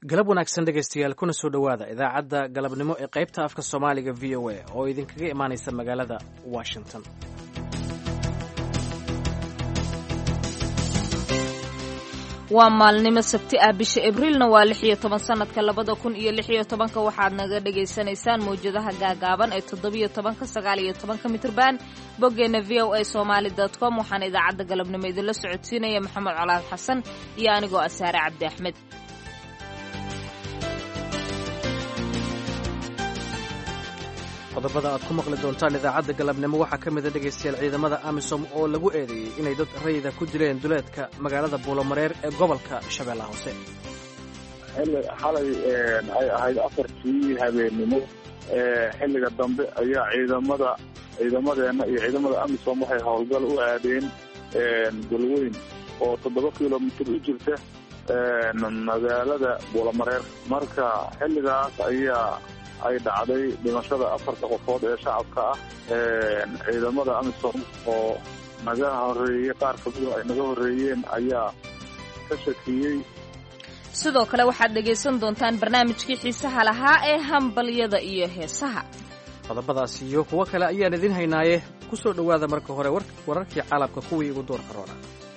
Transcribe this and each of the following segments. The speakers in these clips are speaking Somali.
galab wanaagsan dhegaystayaal kuna soo dhowaada idaacadda galabnimo ee qaybta afka soomaaliga v o a oo idinkaga imaanaysa magaalada washington. waa maalnimo sabti ah bisha abriilna waa 16 sanadka 2016 waxaad naga dhagaysanaysaan mawjadaha gaagaaban ee 17-19 mitirban boggeena voasomali.com waxaan idaacadda galabnimo idinla socodsiinaya maxamed colaad xasan iyo anigoo asaare cabdi axmed. qodobada aad ku maqli doontaan idaacadda galabnimo waxaa ka mida dhegaystayaal ciidamada amisom oo lagu eedeeyey inay dad rayida ku dileen duleedka magaalada buulomareer ee gobolka shabeellaha hoose. xalay ay ahayd 4 habeenimo xilliga dambe ayaa ciidamadeena iyo ciidamada amisom waxay howlgal u aadeen galweyn oo 7 kilomitir u jirta magaalada buulomareer. marka xilligaas ayaa ay dhacday dhimashada 4 qofood ee shacabka ah. ciidamada amisom oo naga horeeyay qaar kamida ay naga horeeyeen ayaa ka shakiyey. sidoo kale waxaad dhegaysan doontaan barnaamijkii xiisaha lahaa ee hambalyada iyo heesaha. qodobadaas iyo kuwo kale ayaan idin haynaaye ku soo dhowaada marka hore wararkii caalamka kuwii ugu doorka roona.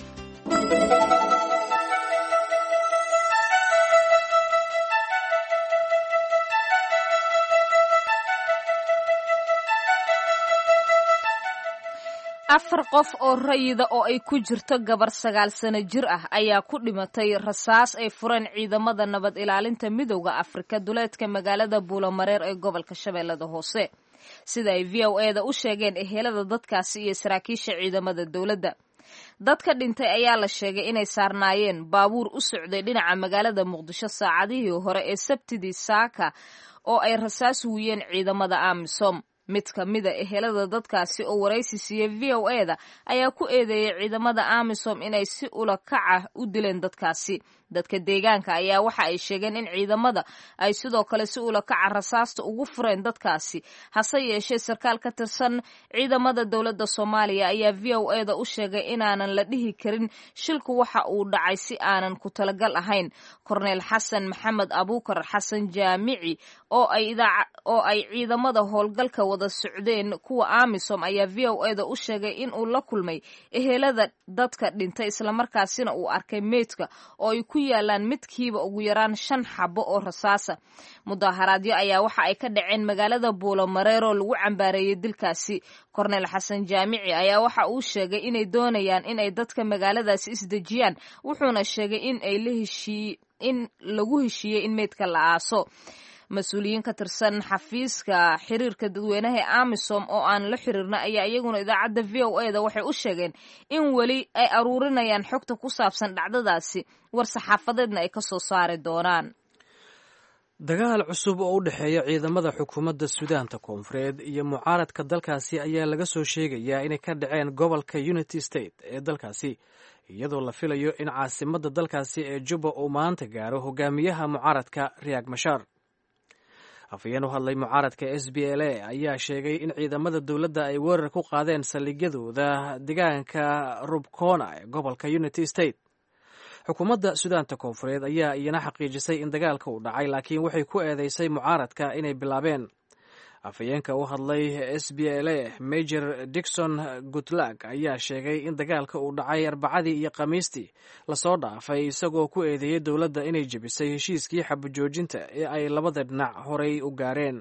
afar qof oo rayida oo ay ku jirto gabar 9 sano jir ah ayaa ku dhimatay rasaas ay fureen ciidamada nabad ilaalinta midowda Afrika duleedka magaalada buulomareer ee gobolka shabeellada hoose, sida ay VOA-da u sheegeen ehelada dadkaasi iyo saraakiisha ciidamada dowladda. dadka dhintay ayaa la sheegay inay saarnaayeen baabuur u socday dhinaca magaalada muqdisho saacadihii hore ee sabtidii saaka oo ay rasaas wiyeen ciidamada amisom. mid ka mida ehelada dadkaasi oo waraysi siiyey VOA-da ayaa ku eedeeyay ciidamada amisom inay si ula kaca u dileen dadkaasi. dadka deegaanka ayaa waxa ay sheegeen in ciidamada ay sidoo kale si ula kaca rasaasta ugu fureen dadkaasi, hase yeeshee sarkaal ka tirsan ciidamada dowladda Soomaaliya ayaa VOA-da u sheegay inaanan la dhihi karin shilku waxa uu dhacay si aanan ku talagal ahayn. Korneel Xasan Maxamed Abuukar Xasan Jaamici oo ay ciidamada howlgalka wada socdeen kuwa amisom ayaa VOA-da u sheegay in uu la kulmay ehelada dadka dhintay islamarkaasina uu arkay meydka oo ay ku yaalaan midkiiba ugu yaraan 5 xabo oo rasaasa. mudaharaadyo ayaa waxa ay ka dhaceen magaalada buulomareer oo lagu cambaareeyay dilkaasi. Korneel Xasan Jaamici ayaa waxa uu sheegay inay doonayaan inay dadka magaaladaasi isdejiyaan, wuxuuna sheegay in lagu heshiiyey in meydka la aaso. mas-uuliyiin ka tirsan xafiiska xiriirka dadweynaha ee amisom oo aan la xiriirna ayaa iyaguna idaacadda VOA-da waxay u sheegeen in weli ay aruurinayaan xogta ku saabsan dhacdadaasi, war saxaafadeedna ay ka soo saari doonaan. dagaal cusub oo u dhexeeya ciidamada xukuumadda suudaanta koonfureed iyo mucaaradka dalkaasi ayaa laga soo sheegayaa inay ka dhaceen gobolka Unity State ee dalkaasi, iyadoo la filayo in caasimadda dalkaasi ee Juba uu maanta gaaro hogaamiyaha mucaaradka Riek Machar. afhayeen u hadlay mucaaradka SPLA ayaa sheegay in ciidamada dowladda ay weerar ku qaadeen saldhigyadooda deegaanka Rubkona ee gobolka Unity State. xukuumadda suudaanta koonfureed ayaa iyana xaqiijisay in dagaalka uu dhacay, laakiin waxay ku eedeysay mucaaradka inay bilaabeen. afhayeenka u hadlay SPLA Major Dickson Goodluck ayaa sheegay in dagaalka uu dhacay Arbacadii iyo Khamiistii lasoo dhaafay, isagoo ku eedeeyay dowladda inay jebisay heshiiskii xabajoojinta ee ay labada dhinac horay u gaareen.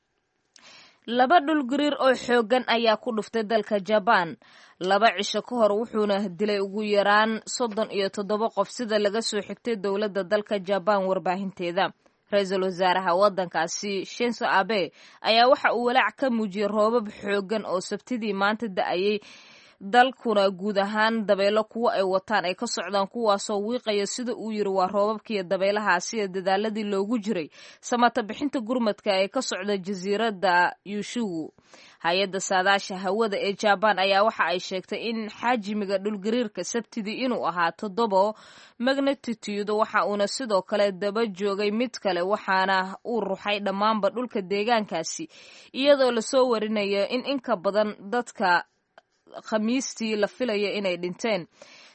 2 dhul gariir oo xoogan ayaa ku dhuftay dalka Japan 2 cisho ka hor, wuxuuna dilay ugu yaraan 37 qof sida laga soo xigtay dowladda dalka Japan warbaahinteeda. ra-iisul wasaaraha waddankaasi Shinzo Abe ayaa waxa uu walaac ka muujiyey roobab xoogan oo sabtidii maanta da'ayay dalkuna guud ahaan dabeelo kuwa ay wataan ay ka socdaan, kuwaasoo wiiqaya sida uu yiri waa roobabkiiyo dabeelahaasi ee dadaaladii loogu jiray samata bixinta gurmadka ee ka socda jasiiradda Yushugu. hay-adda saadaasha hawada ee Japan ayaa waxa ay sheegtay in xajmiga dhulgariirka sabtidii inuu ahaa 7 magnitude, waxa uuna sidoo kale daba joogay mid kale, waxaana uu ruxay dhammaanba dhulka deegaankaasi, iyadoo lasoo warinayo in ka badan dadka Khamiistii la filayo inay dhinteen.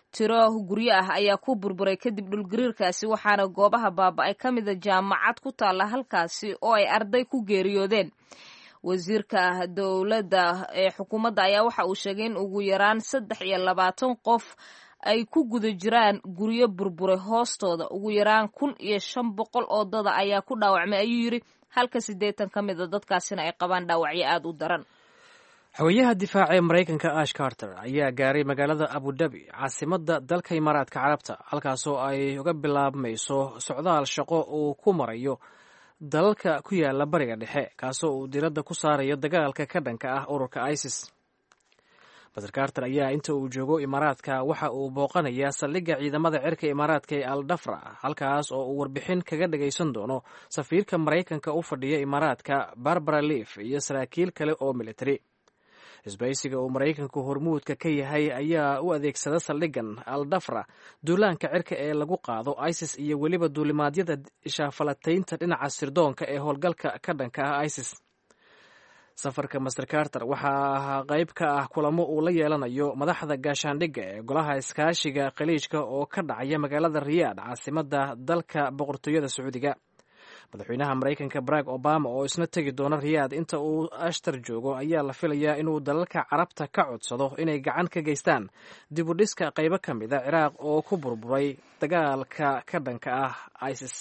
tiro guryo ah ayaa ku burburay kadib dhulgariirkaasi waxaana goobaha baaba-ay ka mida jaamacad ku taalla halkaasi oo ay arday ku geeriyoodeen. wasiirka dowladda ee xukuumadda ayaa waxa uu sheegay in ugu yaraan 23 qof ay ku guda jiraan guryo burburay hoostooda. ugu yaraan 1,500 oo dada ayaa ku dhaawacmay ayuu yidhi, halka 80 ka mid a dadkaasina ay qabaan dhaawacyo aad u daran. xogayaha difaaca ee maraykanka ash carter ayaa gaaray magaalada abudabi caasimadda dalka imaaraadka carabta, halkaasoo ay uga bilaabmayso socdaal shaqo uu ku marayo dalalka ku yaala bariga dhexe, kaasoo uu diradda ku saarayo dagaalka ka dhanka ah ururka isis. master carter ayaa inta uu joogo imaaraadka waxa uu booqanayaa saldhigga ciidamada cirka imaaraadka ee al dhafra, halkaas oo uu warbixin kaga dhagaysan doono safiirka maraykanka u fadhiya imaaraadka barbara leaf iyo saraakiil kale oo militari. isbaysiga uu maraykanku hormuudka ka yahay ayaa u adeegsada saldhiggan al dhafra duulaanka cirka ee lagu qaado isis iyo weliba duulimaadyada ishaafalataynta dhinaca sirdoonka ee howlgalka ka dhanka ah isis. safarka master carter waxaa qayb ka ah kulamo uu la yeelanayo madaxda gaashaandhigga ee golaha iskaashiga khaliijka oo ka dhacaya magaalada riyaadh, caasimadda dalka boqortooyada sacuudiga. madaxweynaha maraykanka barack obama oo isna tegi doona riyaad inta uu ashtar joogo ayaa la filayaa inuu dalalka carabta ka codsado inay gacan ka geystaan dib u dhiska qaybo ka mida ciraaq oo ku burburay dagaalka ka dhanka ah isis.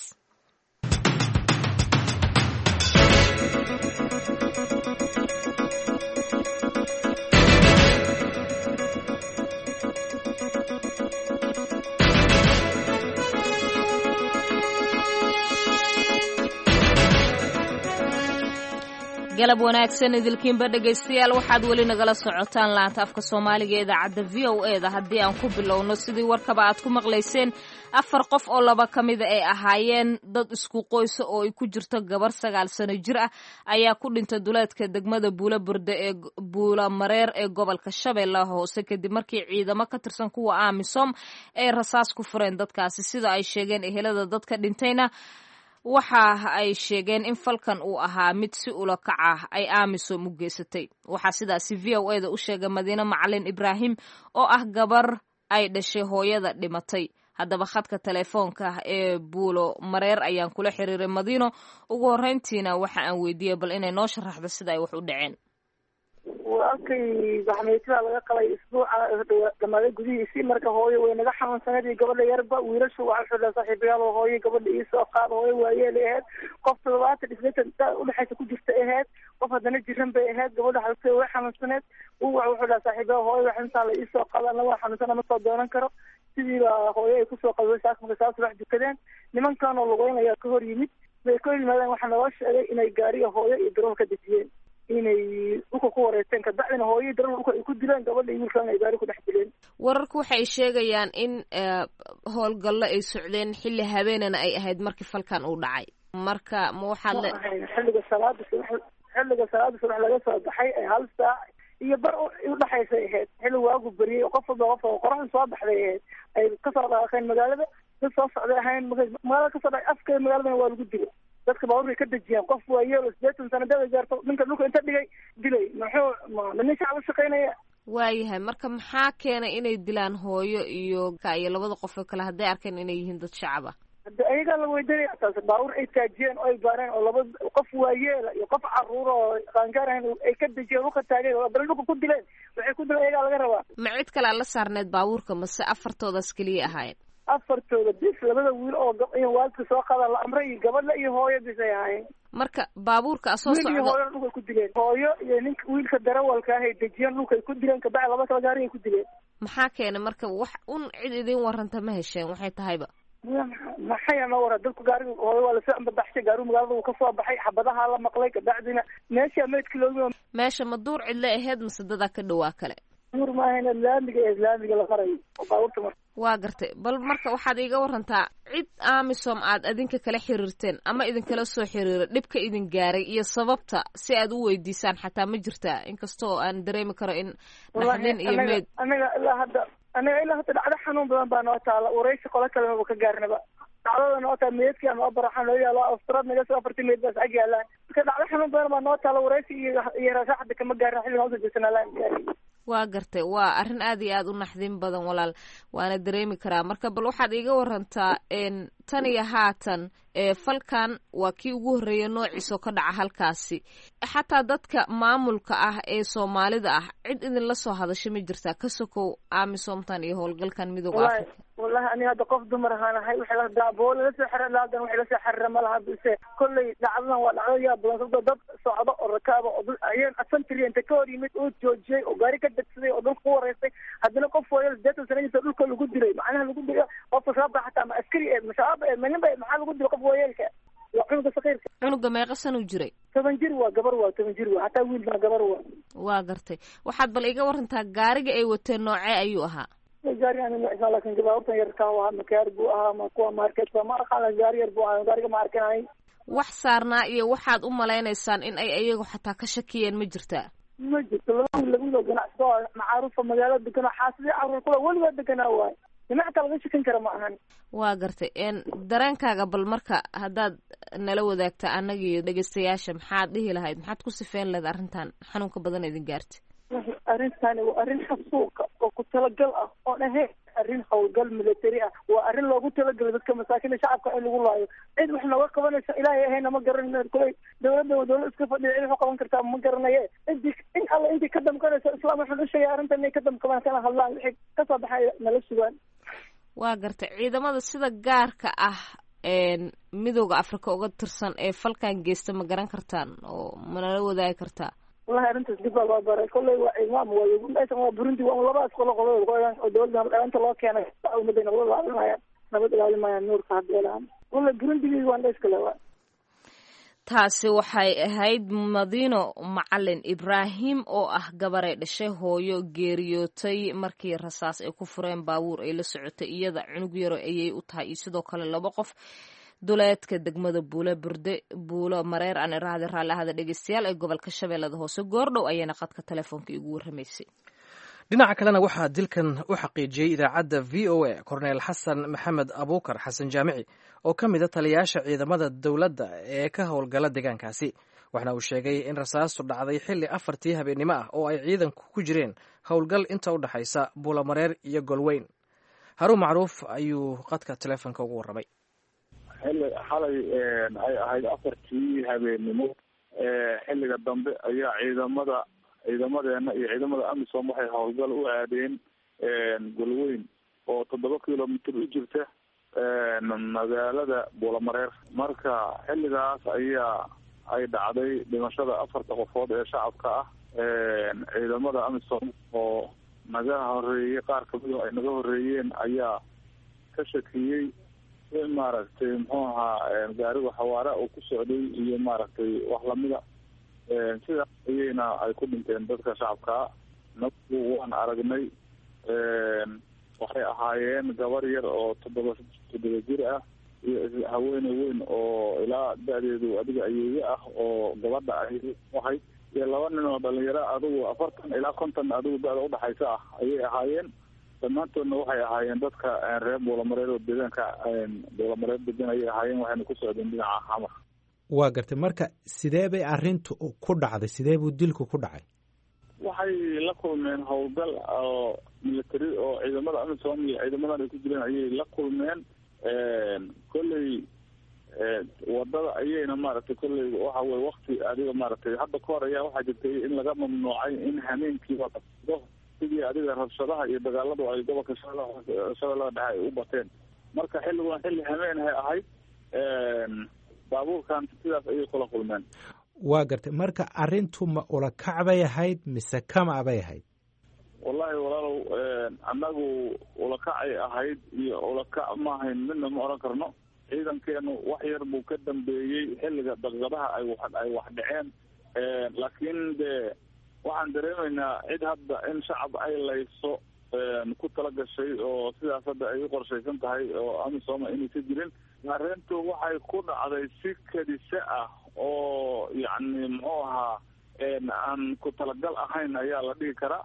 galab wanaagsan idilkiinba dhegaystayaal, waxaad weli nagala socotaan laanta afka soomaaliga ee idaacadda v o e-da. haddii aan ku bilowno, sidii warkaba aad ku maqlayseen, 4 qof oo 2 ka mida ay ahaayeen dad isku qoysa oo ay ku jirto gabar 9 sano jir ah ayaa ku dhintay duleedka degmada buulaburde ee buulamareer ee gobolka shabeellaha hoose kadib markii ciidamo ka tirsan kuwa amisom ay rasaas ku fureen dadkaasi. sida ay sheegeen ehelada dadka dhintayna waxa ay sheegeen in falkan uu ahaa mid si ula kac ah ay amisom u geysatay. waxaa sidaasi v o e da u sheegay madiine macalin ibraahim oo ah gabar ay dhashay hooyada dhimatay. haddaba khadka telefoonka ee buulo mareer ayaan kula xiriiray madiino. ugu horreyntiina waxa aan weydiiyey bal inay noo sharaxdo sida ay wax u dhaceen. walkay baxmeetidaa laga qalay isbuuca dhamaaday gudihiisii, marka hooyo way naga xanuunsaneed iyo gabadha yarba. wiilashu waxaa xidha saaxiibayaal oo hooyo gabadha iisoo qaad, hooyo waayeelay ahayd, qof 70 udhexaysa ku jirta ahayd, qof haddana jiran bay ahayd. gabadha xaltay way xanuunsaneed, wuxuu xidhaa saaxiibayaal hooyo wax intaa la iisoo qaada, ana waa xanuunsan ama soo doonan karo. sidiiba hooyo ay kusoo qadway saas marka saas wax dukadeen. nimankan oo lugeynaya ka hor yimid, bay ka hor yimaadeen. waxaa naloo sheegay inay gaariga hooyo iyo darool ka dejiyeen, inay dhulka ku wareegteen, kabacdina hooyadii darool dhulka ay ku dileen, gabadha iyo wiilkan ay gaari ku dhex dileen. wararku waxay sheegayaan in howlgallo ay socdeen xilli habeenana ay ahayd markii falkan uu dhacay. marka ma waxaad xilliga salaada subax laga soo baxay ee 1 saac iyo bar udhexaysay ahayd. xilli waagu beriyey, qof walba qoraxda soo baxday ahayd. ay kasoo dhaaqeen magaalada, dad soo socday ahayn. magaalada kasoo dhacay afka magaaladana waa lagu dilay. dadka baabuurkay ka dejiyeen, qof waa yeelo 80 sano dada gaarto, ninka dhulka inta dhigay dilay. nin shacab u shaqaynaya. waayahay, marka maxaa keenay inay dilaan hooyo iyo 2 qof oo kale hadday arkeen inay yihiin dad shacab ah? hadda ayagaa la weydiinaya taas. baabuur ay taajiyeen oo ay baareen oo 2 qof waayeela iyo qof caruur oo qaangaar ahayn ay ka dejiyeen, dhulka taageen oo bal dhulka ku dileen. waxay ku dileen ayagaa laga rabaa. ma cid kale la saarneed baabuurka mase 4toodaas keliya ahaayeen? 4tooda bis, 2 wiil oo waalidka soo qaada la amray iyo gabadha iyo hooyo bis ay ahaayeen. marka baabuurka soo socdo wiil iyo hooyo dhulka ku dileen. hooyo iyo ninka wiilka darawalka ah ay dejiyeen, dhulka ay ku dileen, kabacdi 2 kala gaari ay ku dileen. maxaa keenay marka wax cid idin waranta ma hesheen? waxay tahayba maxay noo wara dadku gaariga hooyo waa lasoo ambabaxshay, gaarigu magaalada uu kasoo baxay, xabadaha la maqlay, kabacdina meesha meydka loogi. meesha ma duur cidle ahayd mase dadaa ka dhawaa kale? duur maahayn, laamiga la marayo oo baabuurta marka. waa gartay. bal marka waxaad iiga warantaa cid amisom aad adinka kala xiriirteen ama idinkala soo xiriira dhibka idin gaaray iyo sababta si aad u weydiisaan xataa ma jirtaa? inkastoo aan dareemi karo in naxdin iyo meyd. anaga ilaa hadda dhacdo xanuun badan baa noo taala. waraysi qolo kale maba ka gaarnaba. dhacdada noo taala meydkii noo baraxan loo yaalo afraad naga soo 40 meyd baas ag yaalaan. marka dhacdo xanuun badan baa noo taala. waraysi iyo rasaaxada kama gaarna xilli hoose jeesanaalaan gaari. waa gartay, waa arrin aad iyo aad u naxdin badan walaal, waana dareemi karaa. marka bal waxaad iiga warantaa tan iyo haatan falkan waa kii ugu horreeya noociisoo ka dhaca halkaasi, xataa dadka maamulka ah ee soomaalida ah cid idinla soo hadashay ma jirtaa ka sokow amisomtan iyo howlgalkan midooda africa? wallahi ani hadda qof dumar ahaan ahay waxay daaboole la soo xiran laadan waxay la soo xiriira malaha bise kolley dhacdadan waa dhacdo yaa badan sababtoo dad socdo oo rakaaba oo ayaan asantiri inta ka hor yimid oo joojiyey oo gaari ka degsaday oo dhulka ku wareystay haddana qof wayal deetan sanadiisa dhulka lagu dilay macnaha lagu dilay qofka shaaba xataa ma askari mashaaba maninba maxaa lagu dilay qof wayalka waa cunuga saqiirka. cunuga meeqa sano jiray? 7 jir waa, gabar waa 7 jir waa, hataa wiilna gabar waa. waa gartay. waxaad bal iga warantaa gaariga ay wateen noocee ayuu ahaa? gaari aan ma laakiin gabaartan yar ka waa makaar buu ahaa ma kuwa market ma aqaan gaari yar buu ahaa, gaariga ma arkanay. wax saarnaa iyo waxaad u maleynaysaan in ay iyagu xataa ka shakiyeen ma jirtaa? ma jirto, lagu ganacso macaarufa magaalada degan xaasidi carruur kula weliba deganaa waay, dhinaca laga shakin kara ma ahan. waa gartay. dareenkaaga bal marka haddaad nala wadaagta annaga iyo dhegeystayaasha maxaad dhihi lahayd, maxaad ku sifeyn lahayd arrintan xanuunka badan idin gaartay? arrintani waa arrin xasuuqa oo ku talagal ah oon ahayn arrin howlgal military ah, waa arrin loogu talagalay dadka masaakiinta shacabka in lagu laayo. cid wax nooga qabanaysa ilaahay ahayna ma garanayno, kuley dawladda iska fadhiya cid wax qaban kartaa ma garanaye. in alla intii ka damqanaysa islaam waxaan u sheegay arrintan inay ka damqadaan kana hadlaan wixii kasoo baxay nala sugaan. waa gartay. ciidamada sida gaarka ah midooda africa uga tirsan ee falkan geysta ma garan kartaan oo manala wadaagi kartaa? wallahi arrintaas dib baa loo baray, kolley waa imaam waa Burundi waa labadaas qolo oo dawladda dhaanta loo keenay ummadda nabad ilaalinayaan nuurka haddeelaan wallahi Burundi waan iskale waa. taasi waxay ahayd Madiino Macalin Ibraahim oo ah gabaray dhashay hooyo geeriyootay markii rasaas ay ku fureen baabuur ay la socotay iyada cunug yaro ayay u tahay, iyo sidoo kale 2 qof duleedka degmada buulo mareer aan iraahda raallahada dhegeystayaal ee gobolka shabeellada hoose. goordhow ayayna khadka telefoonka igu warramaysay. dhinaca kalena waxaa dilkan u xaqiijiyey idaacadda v o a korneyl xasan maxamed abuukar xasan jaamici oo ka mid a taliyayaasha ciidamada dowladda ee ka howlgala deegaankaasi, waxna uu sheegay in rasaastu dhacday xilli 4tii habeennimo ah oo ay ciidanku ku jireen howlgal inta u dhexaysa buulomareer iyo golweyn. haruun macruuf ayuu khadka telefoonka ugu warramay. xalay ay ahayd 4tii habeennimo xilliga dambe ayaa ciidamadeena iyo ciidamada amisom waxay howlgal u aadeen golweyn oo 7 kilomitir u jirta magaalada buulomareer. marka xilligaas ay dhacday dhimashada 4 qofood ee shacabka ah. ciidamada amisom oo naga horeeyey, qaar kamid ay naga horeeyeen ayaa ka shakiyey maaragtay muxuu ahaa gaariga xawaara oo ku socday iyo maaragtay wax lamida, sida ayayna ay ku dhinteen dadka shacabkaa. nagu waan aragnay, waxay ahaayeen gabar yar oo 7 jir ah iyo haweeney weyn oo ilaa da-deedu adiga ayeeye ah oo gabadha ay ahayd, iyo 2 nin oo dhalinyaro adigu 40 ilaa 50 adigu da-da udhaxaysa ah ayay ahaayeen. dhammaantoodna waxay ahaayeen dadka reer buulomareer oo deegaanka buulomareer degan ayay ahaayeen, waxayna ku socdeen dhinaca xamar. waa gartay. marka sidee bay arrintu ku dhacday, sidee buu dilku ku dhacay? waxay la kulmeen howlgal oo military oo ciidamada amisom iyo ciidamadan ay ku jireen ayay la kulmeen. kolley wadada ayayna maaragtay kolley waxa weye wakti adiga maaragtay hadda kahor ayaa waxaa jirtay in laga mamnuucay in hameenkii wado sidii adiga rabshadaha iyo dagaaladu ay gobolka shabeellada dhexe ay u bateen. marka xilligan xilli hameen hay ahayd, baabuurkan sidaas ayay kula kulmeen. waa gartay. marka arrintu ma ulakac bay ahayd mise kama bay ahayd? wallahi walaalow annagu ulakacay ahayd iyo ulakac ma ahayn midna ma oran karno. ciidankeenu wax yar buu ka dambeeyey xilliga daqiiqadaha ay wax dhaceen, laakiin de waxaan dareemaynaa cid hadda in shacab ay layso ku tala gashay oo sidaas hadda ay u qorshaysan tahay oo amisom inaysa jirin. arrintu waxay ku dhacday si kadise ah oo yacni muxuu ahaa aan ku talagal ahayn ayaa la dhihi karaa.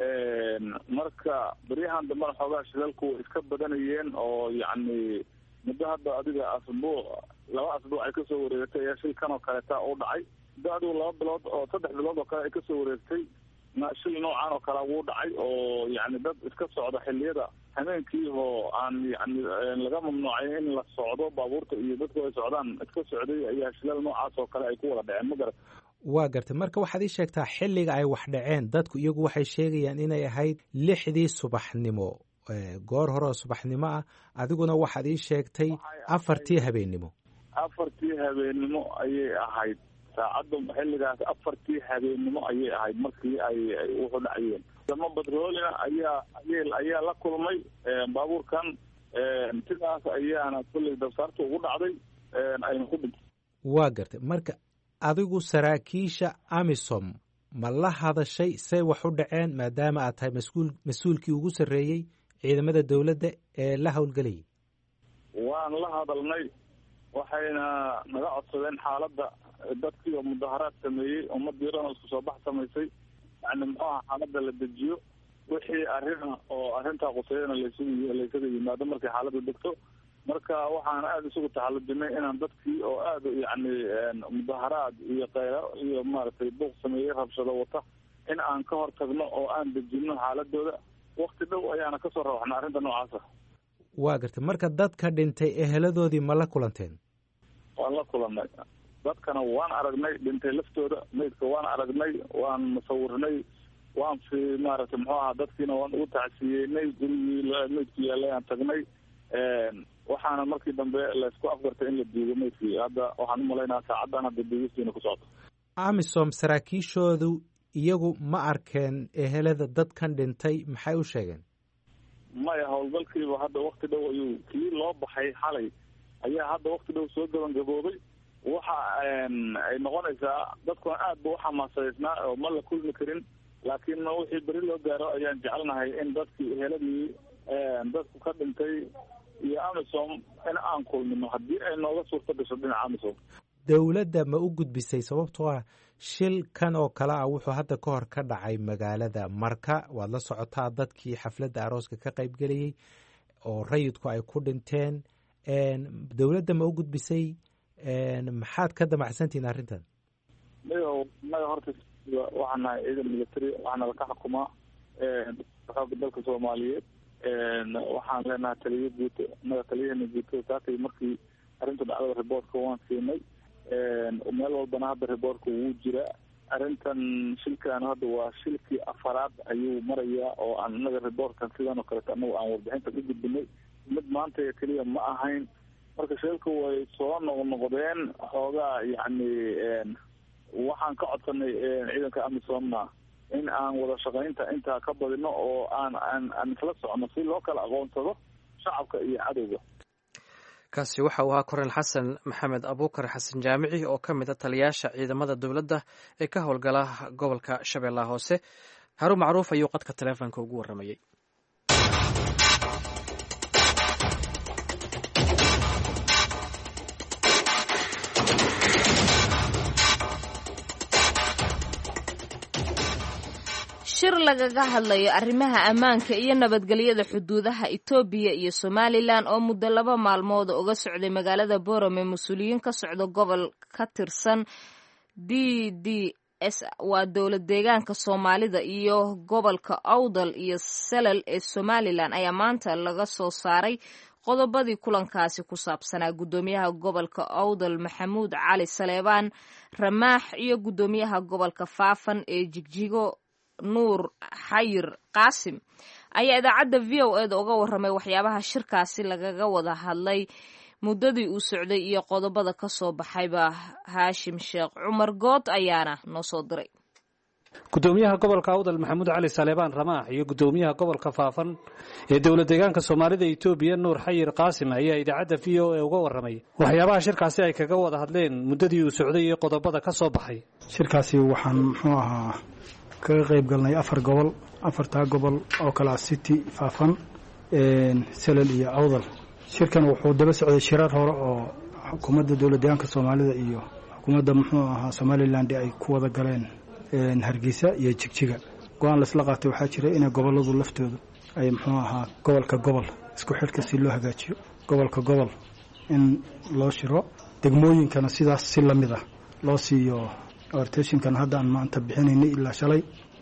marka beryahan dambana xoogaa shidalku way iska badanayeen oo yacni muddo hadda adiga 2 asbuuc ay kasoo wareegatay ayaa shilkan oo kaleeta u dhacay. muddo adigu 2 bilood oo 3 bilood oo kale ay kasoo wareegtay shil noocan oo kale wuu dhacay oo yani dad iska socda xilliyada habeenkii oo aan yani laga mamnuucay in la socdo baabuurta iyo dadku ay socdaan iska socday ayaa shilal noocaas oo kale ay ku wada dhaceen ma garat. waa gartay. marka waxaad ii sheegtaa xilliga ay wax dhaceen dadku iyagu waxay sheegayaan inay ahayd 6:00 subaxnimo, goor hore oo subaxnimo ah, adiguna waxaad ii sheegtay 4:00 habeenimo. 4:00 habeenimo ayay ahayd saacadda xilligaas 4:00 habeenimo ayay ahayd markii ay wuxuu dhacayeen. dama badroolina ayaa la kulmay baabuurkan, sidaas ayaana kulley dabsaarta ugu dhacday ayna ku dhintay. waa gartay. marka adigu saraakiisha amisom ma la hadashay say wax u dhaceen maadaama aad tahay mas-uulkii ugu sarreeyey ciidamada dowladda ee la howlgelayay? waan la hadalnay, waxayna naga codsadeen xaaladda dadkii oo mudaharaad sameeyey, ummadii dhan oo isku soo bax samaysay, yani muxuu aha xaaladda la dejiyo, wixii arrin oo arrintaa quseeyana laysaga yimaado markay xaaladda degto. marka waxaan aada isugu taxallujinay inaan dadkii oo aada yani mudaharaad iyo qaylo iyo maaragtay buuq sameeyey rabshado wata in aan ka hor tagno oo aan dejino xaaladooda. wakti dhow ayaana kasoo rawaxna arrinta noocaasa. waa gartay. marka dadka dhintay eheladoodii ma la kulanteen? waan la kulannay, dadkana waan aragnay, dhintay laftooda maydka waan aragnay, waan musawirnay, waan maaragtay muxuu ahaa dadkiina waan ugu tacsiyeynay, gurigii maydku yaallay aan tagnay. waxaana markii dambe laysku afgartay in la diido maydkii. hadda waxaan u malaynaa saacaddan hadda diigistiina ku socdo. amisom saraakiishoodu iyagu ma arkeen ehelada dadkan dhintay, maxay u sheegeen? maya, howlgalkiiba hadda wakti dhow ayuu kii loo baxay xalay ayaa hadda wakti dhow soo gabangaboobay. waxa ay noqonaysaa dadkuna aad ba uxamaasaysnaa oo ma la kulmi karin, laakiin wixii beri loo gaaro ayaan jecelnahay in dadkii eheladii dadku ka dhintay iyo amisom in aan kulmino haddii ay nooga suurto gasho dhinaca amisom. dowladda ma u gudbisay? sababtoo ah shilkan oo kale ah wuxuu hadda ka hor ka dhacay magaalada Marka. waad la socotaa dadkii xafladda arooska ka qayb gelayay oo rayidku ay ku dhinteen. dowladda ma u gudbisay? maxaad ka damacsantihiin arrintan? maya horta waxaan nahay ciidan military, waxaana laka xukumaa xooga dalka Soomaaliyeed. waxaan leenahay taliyo guud, naga taliyahana guud saakay markii arrinta dhacdada riboortka waan siinay. meel walbana hadda riboortka wuu jira. arrintan shilkan hadda waa shilkii 4aad ayuu marayaa oo aan inaga riboortkan sidan oo kaleeto anagu aan warbixinta u gudbinay. mid maanta keliya ma ahayn. marka shilka way soo noqnoqdeen xoogaa yani waxaan ka codsanay ciidanka amisomna in aan wada shaqaynta intaa ka badino oo aan isla socono si loo kala aqoonsado shacabka iyo cadowga. kaasi waxa uu ahaa korneyl xasan maxamed abuukar xasan jaamici oo ka mid a taliyaasha ciidamada dowladda ee ka howlgala gobolka shabeellaha hoose. haruun macruuf ayuu qadka taleefonka ugu warramayey. shir lagaga hadlayo arrimaha ammaanka iyo nabadgelyada xuduudaha Itoobiya iyo Somaliland oo muddo 2 maalmood uga socday magaalada Boorame. mas-uuliyiin ka socda gobol ka tirsan DDS waa dowlad deegaanka Soomaalida iyo gobolka Awdal iyo Salal ee Somaliland ayaa maanta laga soo saaray qodobadii kulankaasi ku saabsanaa. gudoomiyaha gobolka Awdal Maxamuud Cali Saleebaan Ramaax iyo gudoomiyaha gobolka Faafan ee Jigjigo Nuur Xayir Qaasim ayaa idaacadda VOA da uga warramay waxyaabaha shirkaasi lagaga wada hadlay muddadii uu socday iyo qodobada ka soo baxayba. Haashim Sheekh Cumar Good ayaana noo soo diray. gudoomiyaha gobolka Awdal Maxamuud Cali Saleebaan Ramaax iyo gudoomiyaha gobolka Faafan ee dowlad deegaanka Soomaalida Itoobiya Nuur Xayir Qaasim ayaa idaacadda VOA uga warramay waxyaabaha shirkaasi ay kaga wada hadleen muddadii uu socday iyo qodobada ka soo baxay. shirkaasi waxaan muxuu ahaa kaga qayb galnay 4 gobol, 4 gobol oo kala City, Faafan, Salal iyo Awdal. shirkan wuxuu daba socday shirar hore oo xukuumadda dowlad deegaanka Soomaalida iyo xukuumadda muxuu ahaa Somaliland ay ku wada galeen Hargeysa iyo Jigjiga. go'aan la isla qaatay waxaa jira in goboladu laftooda ay muxuu ahaa gobolka gobol isku xirka si loo hagaajiyo, gobolka gobol in loo shiro, degmooyinkana sidaas si la mid ah loo siiyo orientationkan hadda aan maanta bixinaynay ilaa shalay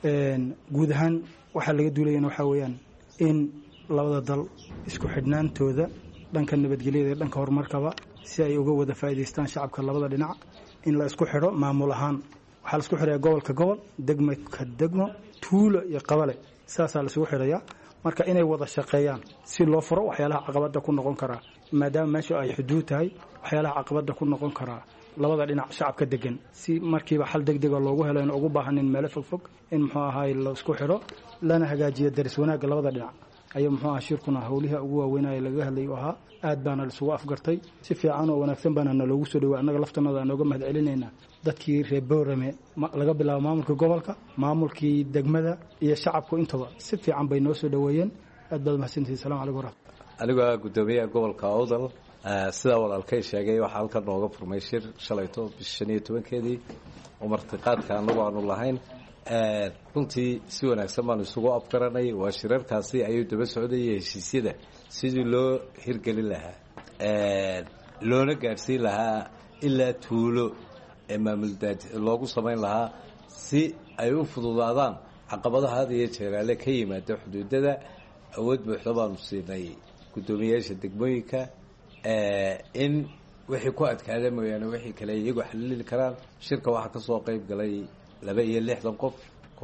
guud ahaan waxaa laga duulayana waxaa weeyaan in labada dal isku xidhnaantooda dhanka nabadgelyada iyo dhanka horumarkaba si ay uga wada faa'iidaystaan shacabka labada dhinac in la isku xidho maamul ahaan waxaa la isku xidhaya gobolka gobol degmo ka degmo tuulo iyo qabale saasaa la isugu xidhayaa marka inay wada shaqeeyaan si loo furo waxyaalaha caqabada ku noqon karaa maadaama meesha ay xuduud tahay waxyaalaha caqabada ku noqon karaa labada dhinac shacabka degan si markiiba xal degdega loogu helo in ugu baahanin meelo fogfog in muxuu ahaay la isku xidho lana hagaajiyo daris wanaagga labada dhinac ayuu muxuu ahaa shirkuna howliha ugu waaweynaya laga hadlay u ahaa aad baana laisugu afgartay si fiican oo wanaagsan baana naloogu soo dhawaa annaga laftanada aan nooga mahad celinaynaa dadkii reer Boorame laga bilaabo maamulka gobolka maamulkii degmada iyo shacabku intaba si fiican bay noo soo dhaweeyeen aad baad mahadsantihiin salaamu calaykum waraxmatullahi aniga gudoomiyaha gobolka Awdal sida walaalkay sheegay waxa halkan nooga furmay shir shalayto bisha 15keedii oo martiqaadka aanu lahayn runtii si wanaagsan baan isugu afgaranay waa shirarkaasi ayuu daba socday heshiisyada sidii loo hirgelin lahaa loona gaarsiin lahaa ilaa tuulo ee maamuldaad loogu samayn lahaa si ay u fududaadaan caqabadaha had iyo jeeraale ka yimaada xuduudada awood buuxda baanu siinay gudoomiyaasha degmooyinka in wixii ku adkaada mooyaane wixii kale iyagu xalili karaan shirka waxaa ka soo qayb galay 62 qof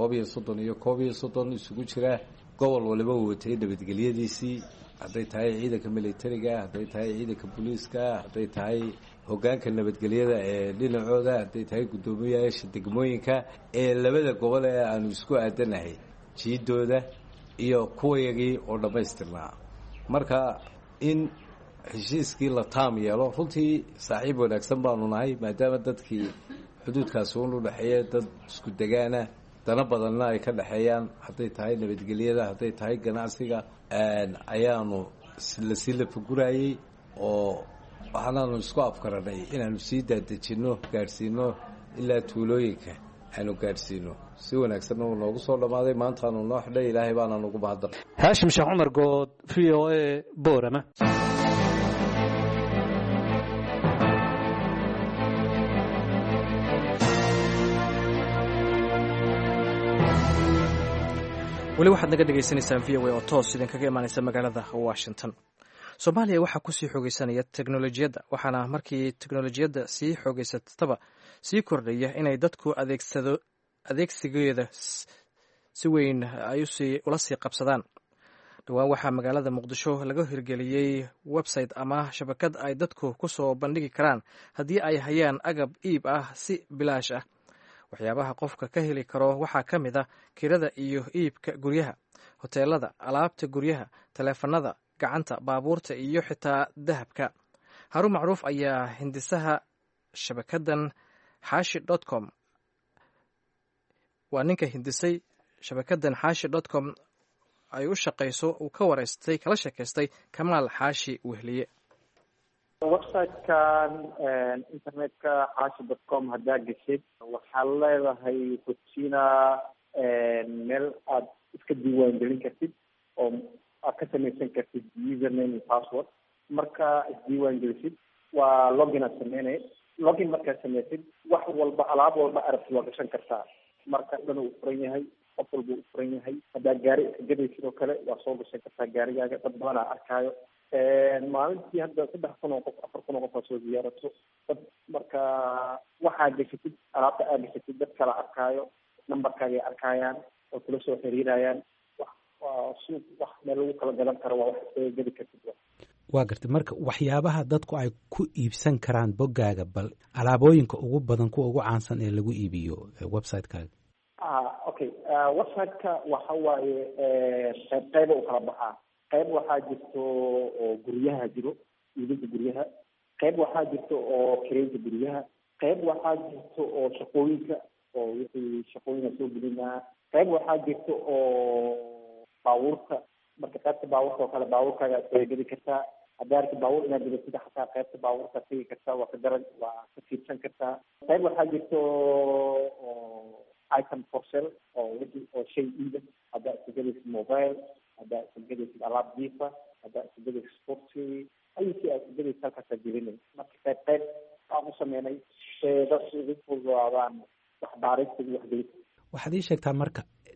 31 isugu jira gobol waliba uu watay nabadgelyadiisii hadday tahay ciidanka militariga hadday tahay ciidanka booliiska hadday tahay hoggaanka nabadgelyada ee dhinacooda hadday tahay gudoomiyaasha degmooyinka ee labada gobol ee aanu isku aadanahay jiidooda iyo kuwayagii oo dhammaystirnaa marka in heshiiskii la taam yeelo runtii saaxiib wanaagsan baanu nahay maadaama dadkii xuduudkaasi u dhaxeeya dad isku degaana dana badanna ay ka dhaxeeyaan hadday tahay nabadgelyada hadday tahay ganacsiga ayaanu sii la fagurayay oo waxaanaanu isku afkaranay inaanu sii daadejinno gaadhsiino ilaa tuulooyinka aanu gaadhsiino si wanaagsan uu noogu soo dhammaaday maantaanu noo xidhay ilaahay baana nugu mahadnaq haashim sheekh cumar good VOA Boorama weli waxaad naga dhegaysanaysaan VOA oo toos idinkaga imaanaysa magaalada Washington. Soomaaliya waxaa kusii xoogaysanaya teknolojiyadda waxaana markii teknolojiyadda sii xoogaysataba sii kordhaya inay dadku adeegsigeeda si weyn ay ula sii qabsadaan. dhowaan waxaa magaalada Muqdisho laga hirgeliyey website ama shabakad ay dadku ku soo bandhigi karaan haddii ay hayaan agab iib ah si bilaash ah. waxyaabaha qofka ka heli karo waxaa ka mid ah kirada iyo iibka guryaha, hoteelada, alaabta guryaha, taleefanada gacanta, baabuurta iyo xitaa dahabka. Harun Macruuf ayaa hindisaha shabakadan xaashi.com waa ninka hindisay shabakadan xaashi.com ay u shaqayso uu ka wareystay kala sheekaystay Kamaal Xaashi Wehliye. website-kan internetka xaashi.com haddaa geshid waxaa leedahay hojina meel aad iska diiwaan gelin kartid oo aad ka samaysan kartid username and password. marka isdiiwaan gelisid waa login aad sameynay login markaad samaysid wax walba alaab walba arabti waa gashan kartaa marka dhan uu furan yahay qof walba uu furan yahay haddaa gaari iska gadaysid oo kale waa soo gashan kartaa gaarigaaga dad badanaa arkaayo maalintii hadda 3,000 oo qof 4,000 oo qof soo ziyaarato dad marka waxaa gashatid alaabta aad gashatid dad kala arkaayo nambarkaaga arkayaan oo kula soo xiriirayaan waa suuq wax meel lagu kala gadan karo waa wax soo gadi kartid waa gartay marka waxyaabaha dadku ay ku iibsan karaan boggaaga bal alaabooyinka ugu badan kuwa ugu caansan ee lagu iibiyo website-kaaga okay website-ka waxa waaye qayb u kala baxaa qayb waxaa jirto oo guryaha jiro iibinta guryaha qayb waxaa jirto oo kireynta guryaha qayb waxaa jirto oo shaqooyinka oo wixii shaqooyinka soo gelinaa qayb waxaa jirto oo baabuurta marka qaybta baabuurta oo kale baabuurkaaga soo geli kartaa haddaarki baabuur inaad gelisid xataa qaybta baabuurka tegi kartaa waa ka daran waa ka fiirsan kartaa qayb waxaa jirto oo item for sale oo wixii oo shay iiba haddaa iska gelaysid mobile haddaa iska gelaysid alaab jiifa haddaa iska gelaysid sporty ayusi aad iska gelaysid halkaasaa gelinay marka qayb aan u sameynay dadku ugu fududaadaan wax baarista iyo waxgelisa waxaad ii sheegtaa marka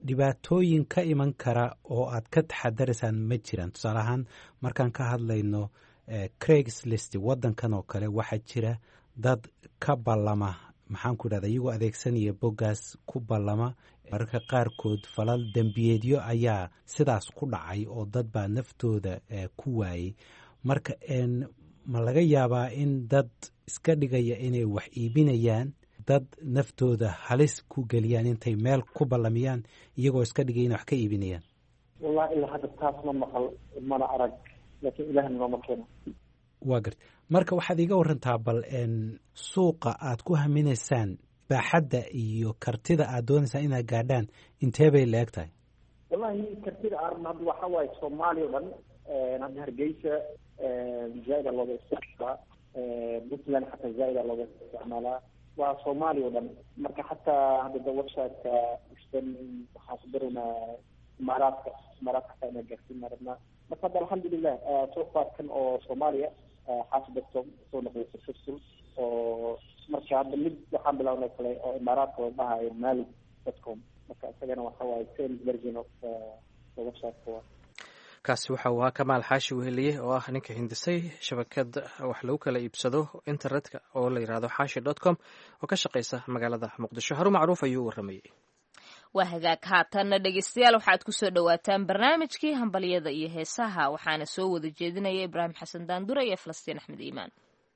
dhibaatooyin ka iman kara oo aad ka taxadaraysaan ma jiraan? tusaale ahaan markaan ka hadlayno Craigslist waddankan oo kale waxaa jira dad ka ballama maxaan ku idhahda iyagoo adeegsanaya boggaas ku ballama mararka qaarkood falal dembiyeedyo ayaa sidaas ku dhacay oo dad baa naftooda ku waayey. marka ma laga yaabaa in dad iska dhigaya inay wax iibinayaan dad naftooda halis ku geliyaan intay meel ku ballamiyaan iyagoo iska dhigaya inay wax ka iibinayaan? wallahi ilaa hadda taas ma maqal mana arag, laakiin ilaahna nooma keeno. waa garta. marka waxaad iiga warantaa bal suuqa aad ku haminaysaan baaxadda iyo kartida aad doonaysaan inaad gaadhaan intee bay la eg tahay? wallahi kartida arna hadda waxa waaye Soomaaliya oo dhan, hadda Hargeysa zaida looga isticmaalaa, Puntland xataa zaida looga isticmaalaa, waa Soomaaliya oo dhan. marka xataa hadda website-ka waxaan ku dareynaa imaaraadka inay gaarsiin rabnaa. marka hadda alxamdulilah suuqaadkan oo Soomaaliya xaasibadkom soo noqday successful, oo marka hadda mid waxaan bilawnay kale oo imaaraadka oo dhahayo mali.com. marka isagana waxa waaye same version of website-ka. kaasi waxa uu ahaa Kamaal Xaashi Weheliye oo ah ninka hindisay shabakad wax lagu kala iibsado internetka oo la yiraahdo xaashi.com oo ka shaqeysa magaalada Muqdisho. Harun Macruuf ayuu waramayay. waa hagaag. haatanna dhegeystayaal waxaad ku soo dhawaataan barnaamijkii hambalyada iyo heesaha, waxaana soo wada jeedinaya Ibraahim Xasan Daandure iyo Falastiin Axmed Iimaan.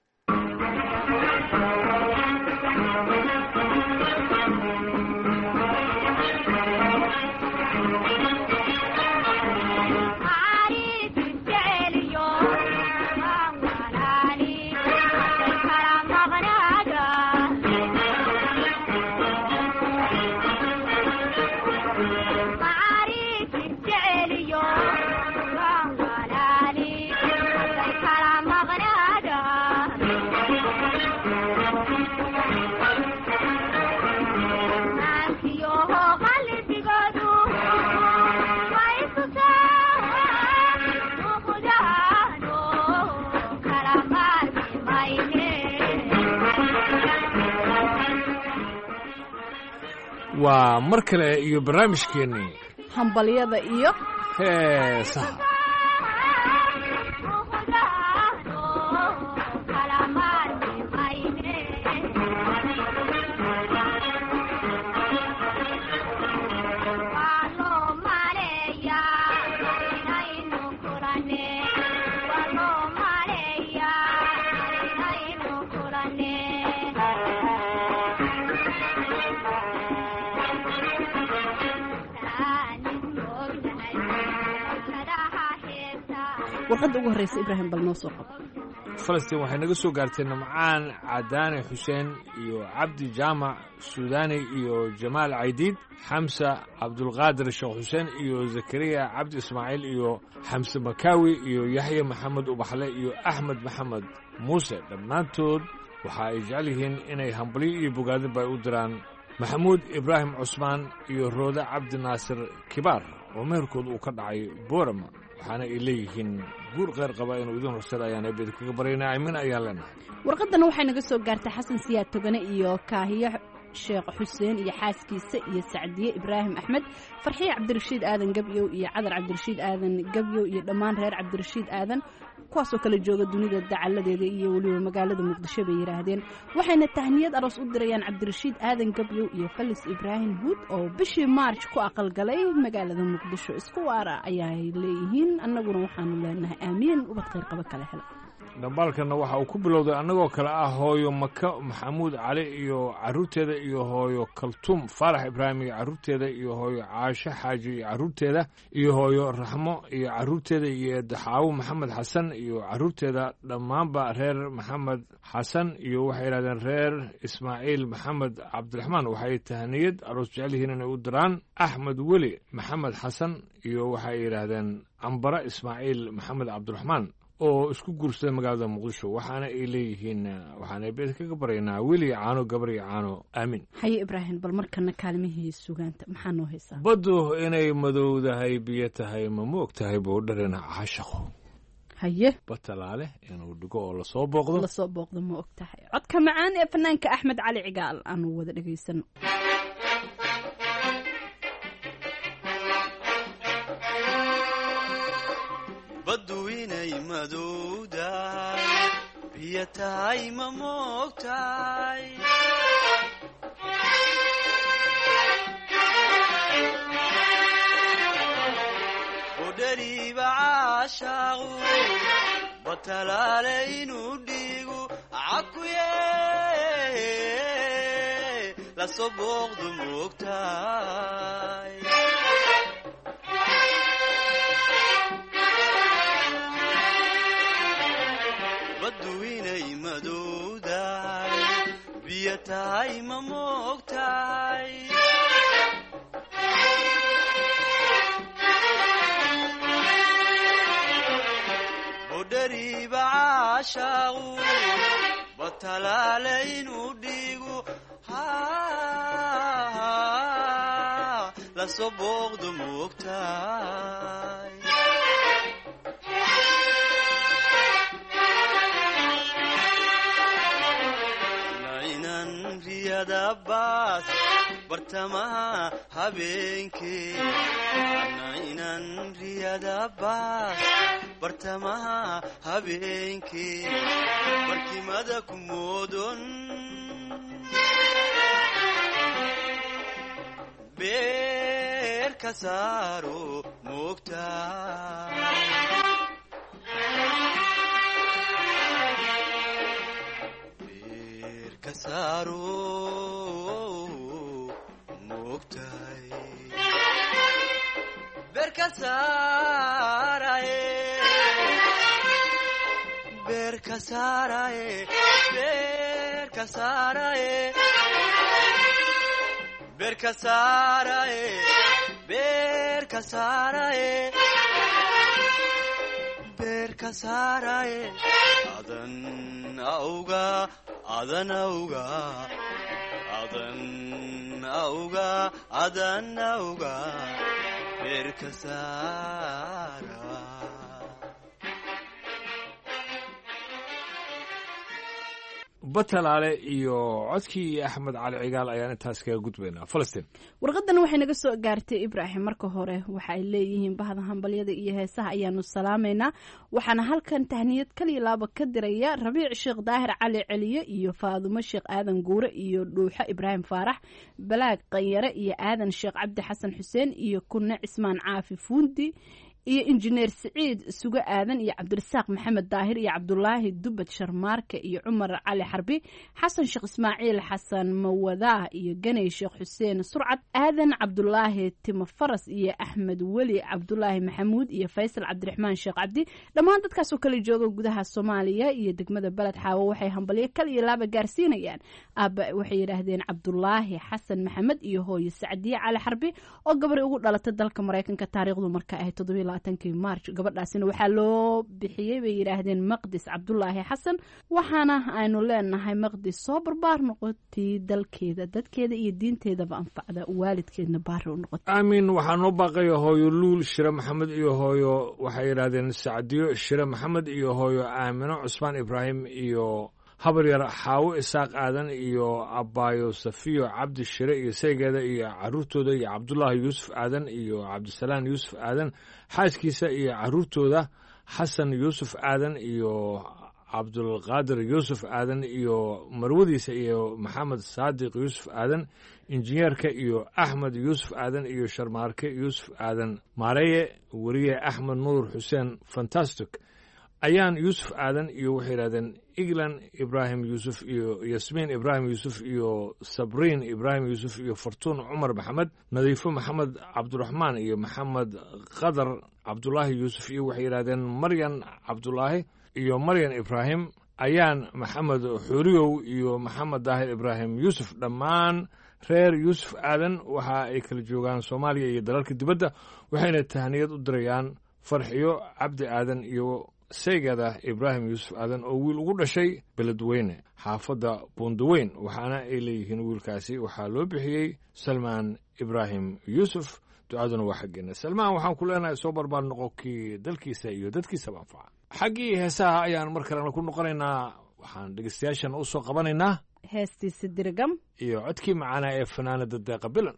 waa mar kale iyo barnaamijkeennii hambalyada iyo heesaha. warqadda ugu horreysa Ibraahim bal noo soo qabo. Falastiin waxay naga soo gaartay Namcaan Cadaane Xuseen iyo Cabdi Jaamac Suudaani iyo Jamaal Caydiid, Xamsa Cabdulqaadir Sheekh Xuseen iyo Zakariya Cabdi Ismaaciil iyo Xamse Makaawi iyo Yaxya Maxamed Ubaxle iyo Axmed Maxamed Muuse. dhammaantood waxa ay jecel yihiin inay hambalyo iyo bogaadinba u diraan Maxamuud Ibraahim Cusmaan iyo Roode Cabdi Naasir Kibaar oo meherkooda uu ka dhacay Boorama. waxaana ay leeyihiin guur qeyr qaba inuu idin horsada ayaan eebed kaga baryaynaa. aamin ayaan leenahay. warqaddana waxay naga soo gaartay xasan siyaad togane iyo kaahiye sheekh xuseen iyo xaaskiisa iyo sacdiye ibraahim axmed, farxiye cabdirashiid aadan gabyow iyo cadar cabdirashiid aadan gabyow iyo dhammaan reer cabdirashiid aadan kuwaasoo kala jooga dunida dacaladeeda iyo weliba magaalada muqdisho bay yidhaahdeen. waxayna tahniyad aroos u dirayaan cabdirashiid aadan gabyow iyo falis ibraahim huud oo bishii maarj ku aqalgalay magaalada muqdisho. isku waara ayaay leeyihiin, annaguna waxaanu leenahay aamiin, ubad khayr qaba kala hela. dhambaalkanna waxa uu ku bilowday annagoo kale ah hooyo Maka Maxamuud Cali iyo carruurteeda iyo hooyo Kaltuum Faarax Ibraahim iyo carruurteeda iyo hooyo Caasho Xaaji iyo carruurteeda iyo hooyo Raxmo iyo carruurteeda iyo Daxaawo Maxamed Xasan iyo carruurteeda, dhammaanba reer Maxamed Xasan iyo waxay yidhahdeen reer Ismaaciil Maxamed Cabdiraxmaan. waxay tahniyad aroos jecel yihiin inay u diraan Axmed Weli Maxamed Xasan iyo waxay yidhaahdeen Ambara Ismaaciil Maxamed Cabdiraxmaan oo isku guursaday magaalada Muqdisho. waxaana ay leeyihiin waxaana beed kaga baryaynaa weli caano gabar iyo caano aamin. haye Ibraahim bal markana kaalmihii sugaanta maxaa noo haysaa? baddu inay madowdahay biyo tahay ma moog tahay buu dharina caashaqo. haye batalaale inuu dhigo oo lasoo booqdo ma og tahay. codka macaan ee fanaanka Axmed Cali Cigaal aanu wada dhegaysano. baddu inay madowdahay biyo tahay ma moogtahay udhariiba caashaaqu batalaale inuu dhiigu cakuye lasoo booqdu moogtahay baddu inay madowdahay biyo tahay ma moogtahay udhariiba caashaaqu batalaale inuu dhiigu lasoo booqdu moogtahay nainan riyada baas bartamaha habeenkee nainan riyada baas bartamaha habeenkee barkimada ku moodon beer ka saaro moogtahay beer ka saaro moogtahay beer ka saaraye beer ka saaraye beer ka saaraye beer ka saaraye beer ka saaraye beer ka saaraye adan awga adan awga adan awga adan awga beer ka saara batalaale iyo codkii axmed cali cigaal ayaan intaas kaga gudbaynaa falastiin warqadan waxay naga soo gaartay ibraahim marka hore waxa ay leeyihiin bahda hambalyada iyo heesaha ayaanu salaamaynaa waxaana halkan tahniyad kaliya laaba ka diraya rabiic sheekh daahir cali celiye iyo faadumo sheekh aadan guure iyo dhuuxo ibraahim faarax balaag qanyare iyo aadan sheekh cabdi xasan xuseen iyo kunne cismaan caafi fuundi iyo injineer siciid sugo aadan iyo cabdirasaaq maxamed daahir iyo cabdulaahi dubad sharmaarke iyo cumar cali xarbi xasan sheekh ismaaciil xasan mawadaa iyo ganay sheekh xuseen surcad aadan cabdulaahi timo faras iyo axmed weli cabdulaahi maxamuud iyo faysal cabdiraxmaan sheekh cabdi dhammaan dadkaasoo kala jooga gudaha soomaaliya iyo degmada beled xaawo waxay hambalyo kal iyo laaba gaarsiinayaan aaba waxay yidhaahdeen cabdulaahi xasan maxamed iyo hooyo sacdiye cali xarbi oo gabar ugu dhalatay dalka maraykanka taariikhdu marka ahayd 7 maarch gabadhaasina waxaa loo bixiyey bay yidhaahdeen maqdis cabdulaahi xasan waxaana aynu leenahay maqdis soo barbaar noqotay dalkeeda dadkeeda iyo diinteedaba anfacda waalidkeedna baari u noqotay aamin waxaa noo baaqaya hooyo luul shire maxamed iyo hooyo waxay yidhaahdeen sacdiyo shire maxamed iyo hooyo aamino cusmaan ibraahim iyo habar yar xaawo isaaq aadan iyo abbaayo safiyo cabdi shire iyo saygeeda iyo caruurtooda iyo cabdulaahi yuusuf aadan iyo cabdisalaan yuusuf aadan xaaskiisa iyo caruurtooda xasan yuusuf aadan iyo cabdulqaadir yuusuf aadan iyo marwadiisa iyo maxamed saadiq yuusuf aadan injineerka iyo axmed yuusuf aadan iyo sharmaarke yuusuf aadan maareye weriye axmed nuur xuseen fantastic ayaan yuusuf aadan iyo waxay yidhahdeen iglan ibraahim yuusuf iyo yasmiin ibraahim yuusuf iyo sabriin ibraahim yuusuf iyo fartuun cumar maxamed nadiifo maxamed cabdiraxmaan iyo maxamed qadar cabdulaahi yuusuf iyo waxay yidhahdeen maryan cabdulaahi iyo maryan ibraahim ayaan maxamed xuuriyow iyo maxamed daahir ibraahim yuusuf dhammaan reer yuusuf aadan waxa ay kala joogaan soomaaliya iyo dalalka dibadda waxayna tahniyad u dirayaan farxiyo cabdi aadan iyo saygeeda ibraahim yuusuf aadan oo wiil ugu dhashay beledweyne xaafadda buundaweyn waxaana ay leeyihiin wiilkaasi waxaa loo bixiyey salmaan ibraahim yuusuf ducaduna waa xaggeena salmaan waxaan ku leenahay soo barbaar noqo kii dalkiisa iyo dadkiisaba anfaca xaggii heesaha ayaan mar kalena ku noqonaynaa waxaan dhegeystayaashan u soo qabanaynaa heestiisa dirgam iyo codkii macaanaa ee fanaanada deeqa bilan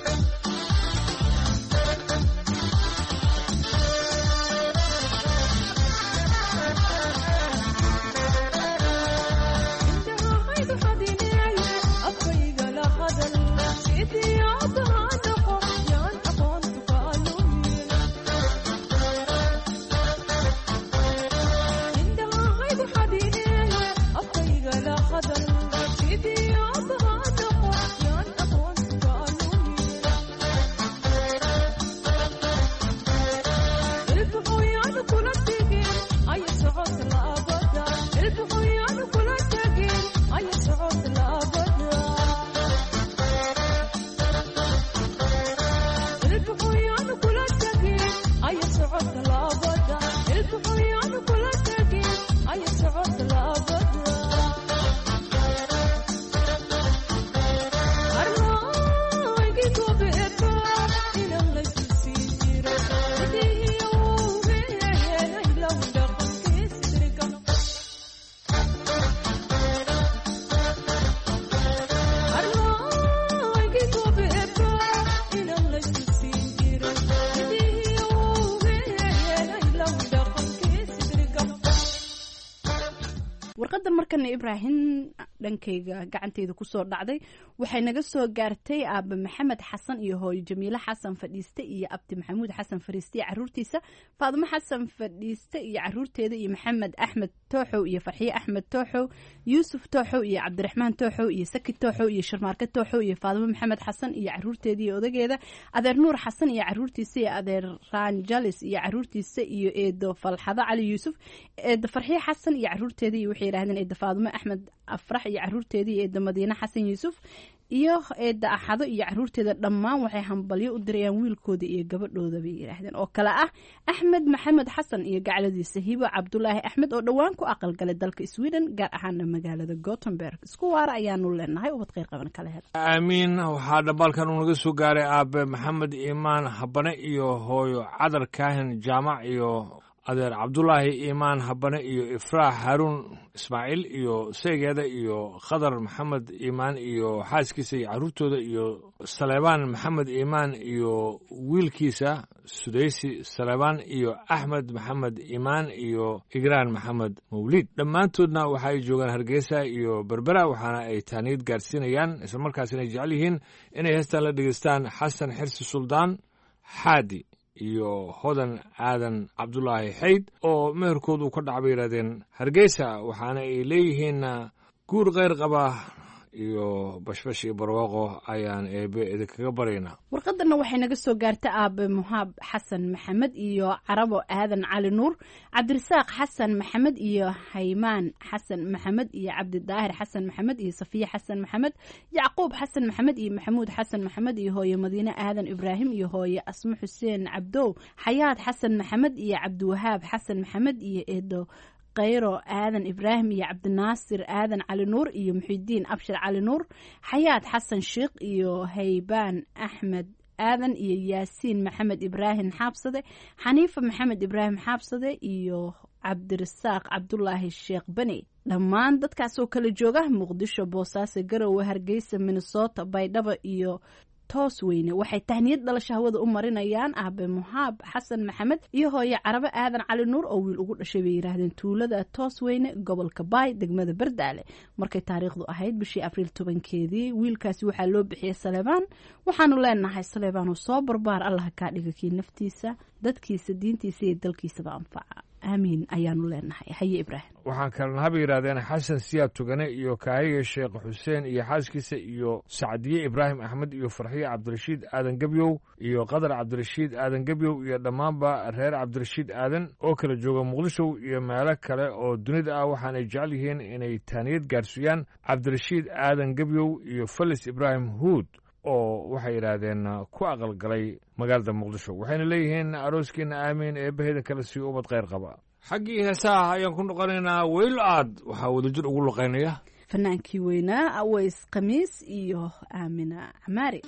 warqadan markana ibraahim dhankayga gacanteyda kusoo dhacday waxay naga soo gaartay aaba maxamed xasan iyo hooyo jamiile xasan fadhiiste iyo abdi maxamuud xasan fadhiiste iyo caruurtiisa faadimo xasan fadhiiste iyo caruurteeda iyo maxamed axmed tooxow iyo farxiye axmed tooxow yuusuf tooxow iyo cabdiraxmaan tooxow iyo saki tooxow iyo sharmaarke tooxow iyo faadimo maxamed xasan iyo caruurteeda iyo odageeda adeer nuur xasan iyo caruurtiisa iyo adeer ranjalis iyo caruurtiisa iyo eedo falxado cali yuusuf eedo farxiye xasan iyo caruurteeda iyo waxay yidhahdeen eedo faadimo axmed afrax iyo caruurteeda iyo eedo madiine xasan yuusuf iyo eedda axado iyo caruurteeda dhammaan waxay hambalyo u dirayaan wiilkooda iyo gabadhooda bay yidhaahdeen oo kale ah axmed maxamed xasan iyo gacladiisa hibo cabdulaahi axmed oo dhowaan ku aqalgalay dalka sweden gaar ahaana magaalada gothenburg isku waara ayaanu leenahay ubad kheyr qaban kala hel aamiin waxaa dhambaalkan uu naga soo gaaray aabe maxamed iimaan habane iyo hooyo cadar kaahin jaamac iyo adeer cabdulaahi iimaan habane iyo ifraax haruun ismaaciil iyo seegeeda iyo khadar maxamed iimaan iyo xaaskiisa iyo caruurtooda iyo saleebaan maxamed iimaan iyo wiilkiisa sudaysi saleebaan iyo axmed maxamed iimaan iyo igraan maxamed mawliid dhammaantoodna waxa ay joogaan hargeysa iyo berbera waxaana ay taaniyad gaarsiinayaan islamarkaasina ay jecel yihiin inay heestan la dhegeystaan xasan xirsi suldaan xaadi iyo hodan aadan cabdulaahi xayd oo meherkood uu ka dhac bay yidhahdeen hargeysa waxaana ay leeyihiin guur kheyr qaba iyo bashbash iyo barwaaqo ayaan eebe idinkaga baryaynaa warqadana waxay naga soo gaartay aabe muhaab xasan maxamed iyo carabo aadan cali nuur cabdirasaaq xasan maxamed iyo haymaan xasan maxamed iyo cabdidaahir xasan maxamed iyo safiya xasan maxamed yacquub xasan maxamed iyo maxamuud xasan maxamed iyo hooye madiine aadan ibraahim iyo hooye asmo xuseen cabdow xayaad xasan maxamed iyo cabdiwahaab xasan maxamed iyo eedo qayro aadan ibraahim iyo cabdinaasir aadan cali nuur iyo muxidiin abshir cali nuur xayaad xasan sheikh iyo haybaan axmed aadan iyo yaasiin maxamed ibraahim xaabsade xaniifa maxamed ibraahim xaabsade iyo cabdirasaaq cabdulaahi sheekh bani dhammaan dadkaasoo kala jooga muqdisho boosaaso garowe hargeysa minnesota baydhabo iyo toos weyne waxay tahniyad dhalasho hawada u marinayaan aabe muhaab xasan maxamed iyo hooye carabe aadan cali nuur oo wiil ugu dhashay bay yidhaahdeen tuulada toos weyne gobolka baay degmada bardaale markay taariikhdu ahayd bishii abriil 10-keedii wiilkaasi waxaa loo bixiyey saleebaan waxaanu leenahay saleebaan oo soo barbaar allaha kaa dhiga kii naftiisa dadkiisa diintiisa iyo dalkiisaba anfaca aamiin ayaanu leenahay haye ibraahim waxaan kalena haba yidhahdeen xasan siyaad tugane iyo kaahiga sheekh xuseen iyo xaaskiisa iyo sacdiye ibraahim axmed iyo farxiye cabdirashiid aadan gebyow iyo qadar cabdirashiid aadan gebyow iyo dhammaanba reer cabdirashiid aadan oo kala jooga muqdisho iyo meelo kale oo dunida ah waxaanay jecel yihiin inay taaniyad gaarsiiyaan cabdirashiid aadan gebyow iyo falis ibraahim huud oo waxay yidhaahdeen ku aqalgalay magaalada muqdisho waxayna leeyihiin arooskiina aamiin eebbaheeda kale sii ubad kheyr qaba xaggii heesaha ayaan ku noqonaynaa weylo aad waxaa wadajir ugu luqaynaya fanaankii weynaa aways khamiis iyo aamina camaari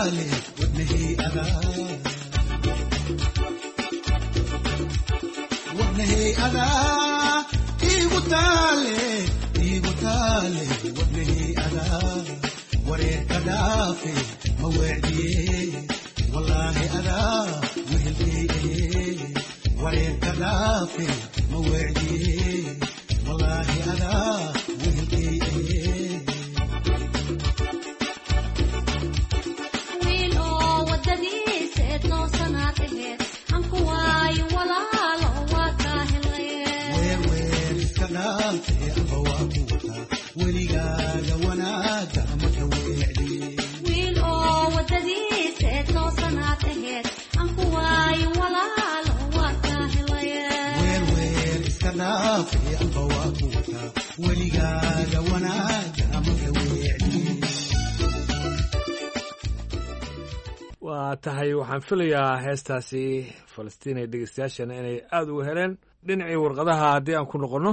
taale wadnahey adaa wadnahey adaa igu taale wadnahey adaa wareerka dhaafe ma weecdiye wallaahi adaa wehelkey wareerka dhaafe ma weecdiye wallaahi adaa wehelkey wiil oo wadadiisa ee toosanaad aheed anku waayo walaalo waa kaa helaye weer iska dhaafe amba waa ku wataa weligaaga wanaaga ama ka weecdiye wiil oo wadadiisa ee toosanaad aheed anku waayo walaalo waa kaa helaye weer iska dhaafe amba waa ku wataa weligaaga wanaaga ama ka weecdiye waa tahay waxaan filayaa heestaasi falastiin ee dhegeystayaashana inay aada uga heleen dhinacii warqadaha haddii aan ku noqonno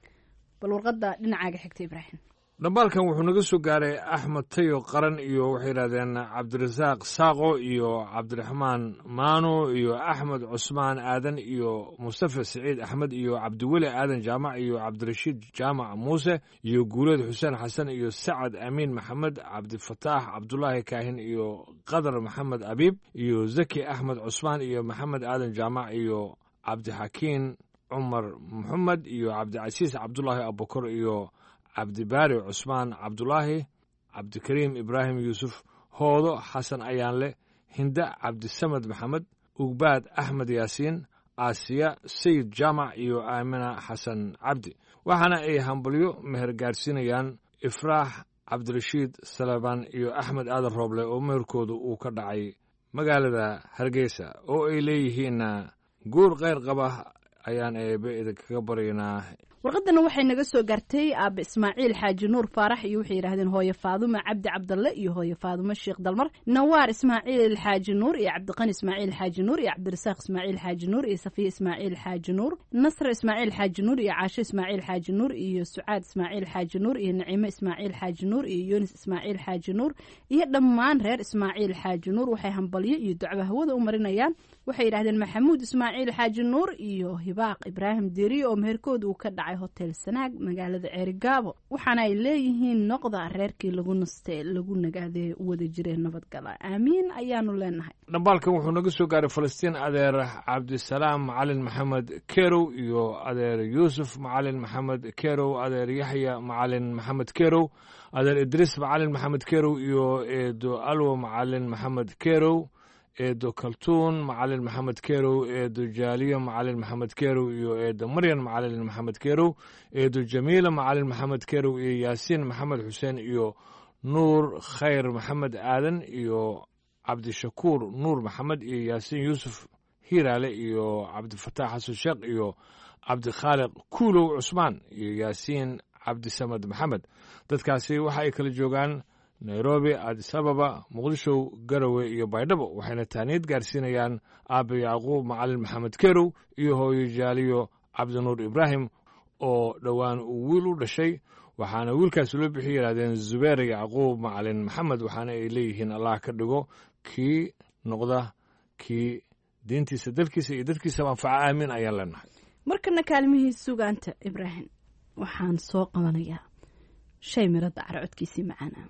bal warqadda dhinacaaga xigta ibraahim dhambaalkan wuxuu naga soo gaaray axmed tayo qaran iyo waxay yidhahdeen cabdirasaaq saaqo iyo cabdiraxmaan maano iyo axmed cusmaan aadan iyo mustafa siciid axmed iyo cabdiweli aadan jaamac iyo cabdirashiid jaamac muuse iyo guuleed xuseen xasan iyo sacad amiin maxamed cabdifataax cabdulaahi kaahin iyo qadar maxamed abiib iyo zaki axmed cusmaan iyo maxamed aadan jaamac iyo cabdixakiin cumar maxamed iyo cabdicasiis cabdulaahi abukar iyo cabdibaari cusmaan cabdulaahi cabdikariim ibraahim yuusuf hoodo xasan ayaanle hinda cabdisamed maxamed ugbaad axmed yaasiin aasiya sayid jaamac iyo aamina xasan cabdi waxaana ay hambalyo meher gaarsiinayaan ifraax cabdirashiid salebaan iyo axmed aadan rooble oo meherkooda uu ka dhacay magaalada hargeysa oo ay leeyihiinna guur kheyr qaba ayaan eebe idinkaga baryaynaa warqadana waxay naga soo gaartay aaba ismaaciil xaaji nuur faarax iyo waxay yidhaahdeen hooye faadumo cabdi cabdalle iyo hooye faadumo sheekh dalmar nawaar ismaaciil xaaji nuur iyo cabdiqani ismaaciil xaaji nuur iyo cabdirasaaq ismaaciil xaaji nuur iyo safiya ismaaciil xaaji nuur nasre ismaaciil xaaji nuur iyo caasho ismaaciil xaaji nuur iyo sucaad ismaaciil xaaji nuur iyo naciime ismaaciil xaaji nuur iyo yunis ismaaciil xaaji nuur iyo dhammaan reer ismaaciil xaaji nuur waxay hambalyo iyo ducba hawada u marinayaan waxay yidhahdeen maxamuud ismaaciil xaaji nuur iyo hibaaq ibraahim diiriye oo meherkooda uu ka dhacay hotel sanaag magaalada ceerigaabo waxaana ay leeyihiin noqda reerkii lagu naste lagu nagaadee wada jiree nabadgala aamiin ayaanu leenahay dhambaalkan wuxuu naga soo gaaray falastiin adeer cabdisalaam macalin maxamed kerow iyo adeer yuusuf macalin maxamed kerow adeer yaxya macalin maxamed kerow adeer idriis macalin maxamed kerow iyo eedo alwo macalin maxamed kerow eedo kaltuun macalin maxamed kerow eedo jaaliya macalin maxamed kerow iyo eedo maryan macalin maxamed kerow eedo jamiila macalin maxamed kerow iyo yaasiin maxamed xuseen iyo nuur khayr maxamed aadan iyo cabdishakuur nuur maxamed iyo yaasiin yuusuf hiiraale iyo cabdifataax xasan sheekh iyo cabdikhaaliq kuulow cusmaan iyo yaasiin cabdisamed maxamed dadkaasi waxa ay kala joogaan nairobi adis ababa muqdisho garowe iyo baydhabo waxayna taaniyad gaarsiinayaan aabe yacquub macalin maxamed kerow iyo hooyo jaaliyo cabdinuur ibraahim oo dhowaan uu wiil u dhashay waxaana wiilkaasi loo bixi yidhahdeen zubeer yacquub macalin maxamed waxaana ay leeyihiin allah ka dhigo kii noqda kii diintiisa dalkiisa iyo dadkiisaba anfaca aamin ayaan leenahay markana kaalmihii sugaanta ibraahim waxaan soo qabanayaa shay mirada cara codkiisii macaana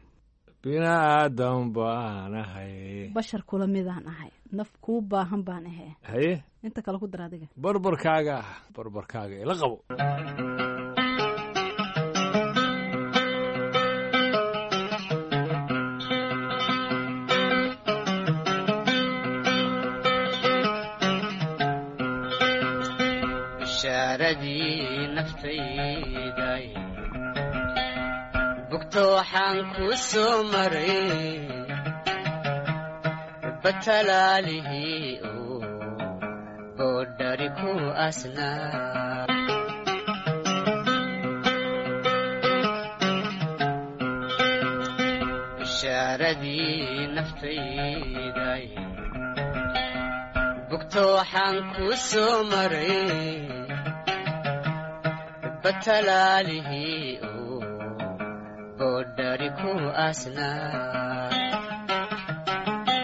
biniaadan baan ahay bashar kula midaan ahay naf kuu baahan baan ahay haye inta kale ku dar adiga barbarkaaga ila qabo bishaaradii naftayday bugto waxaan ku soo maray batalaalihii oo boodhari ku asnaa bishaaradii naftayday bugto waxaan ku soo maray batalaalihii boodhari ku asnaa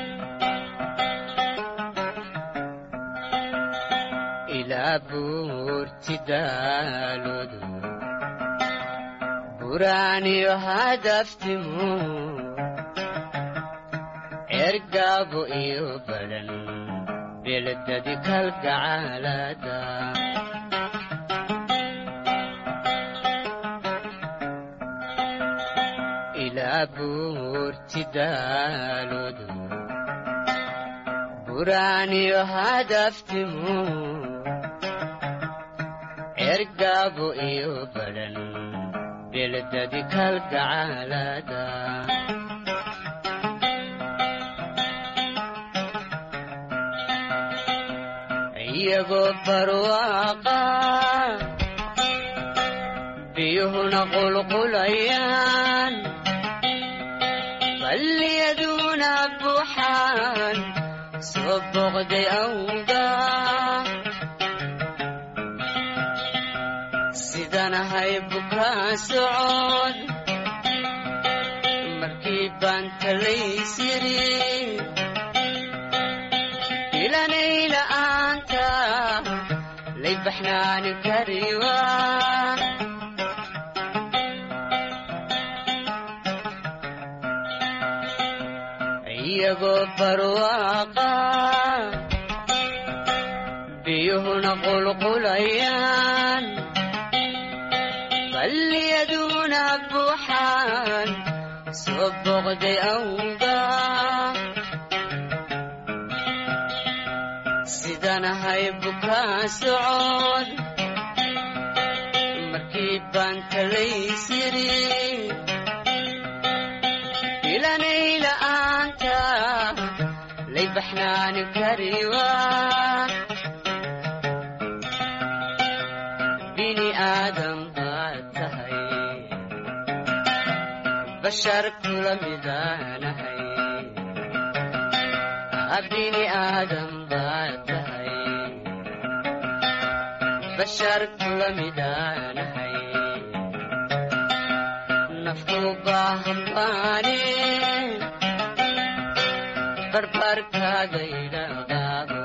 ilaa buurti daaloodu buraaniyo hadaftimu ergaabo iyo badan beledadi kalgacaalada ilaa buurti daaloodu buraaniyo hadaftimu ergaabo iyo badan beledadi kalgacaalada iyagoo barwaaqa biyuhuna qulqulayaan balliyaduna buuxaan soo boqday awga sidanahay bukaa socod markii baan talaysiri ilanayla-aanta lay baxnaani kariwa iyagoo barwaaqa biyuhuna qulqulayaan balliyaduna buuxaan soo boqday awga sidanahay bukaa socod markii baan talaysiri ilanayla-aanta lay baxnaani kariwa bini aadam baad tahay bashar kula midaanahay bini aadam baad tahay bashar kula midaanahay naftu baahan baane barbarkaaga idhaqaabo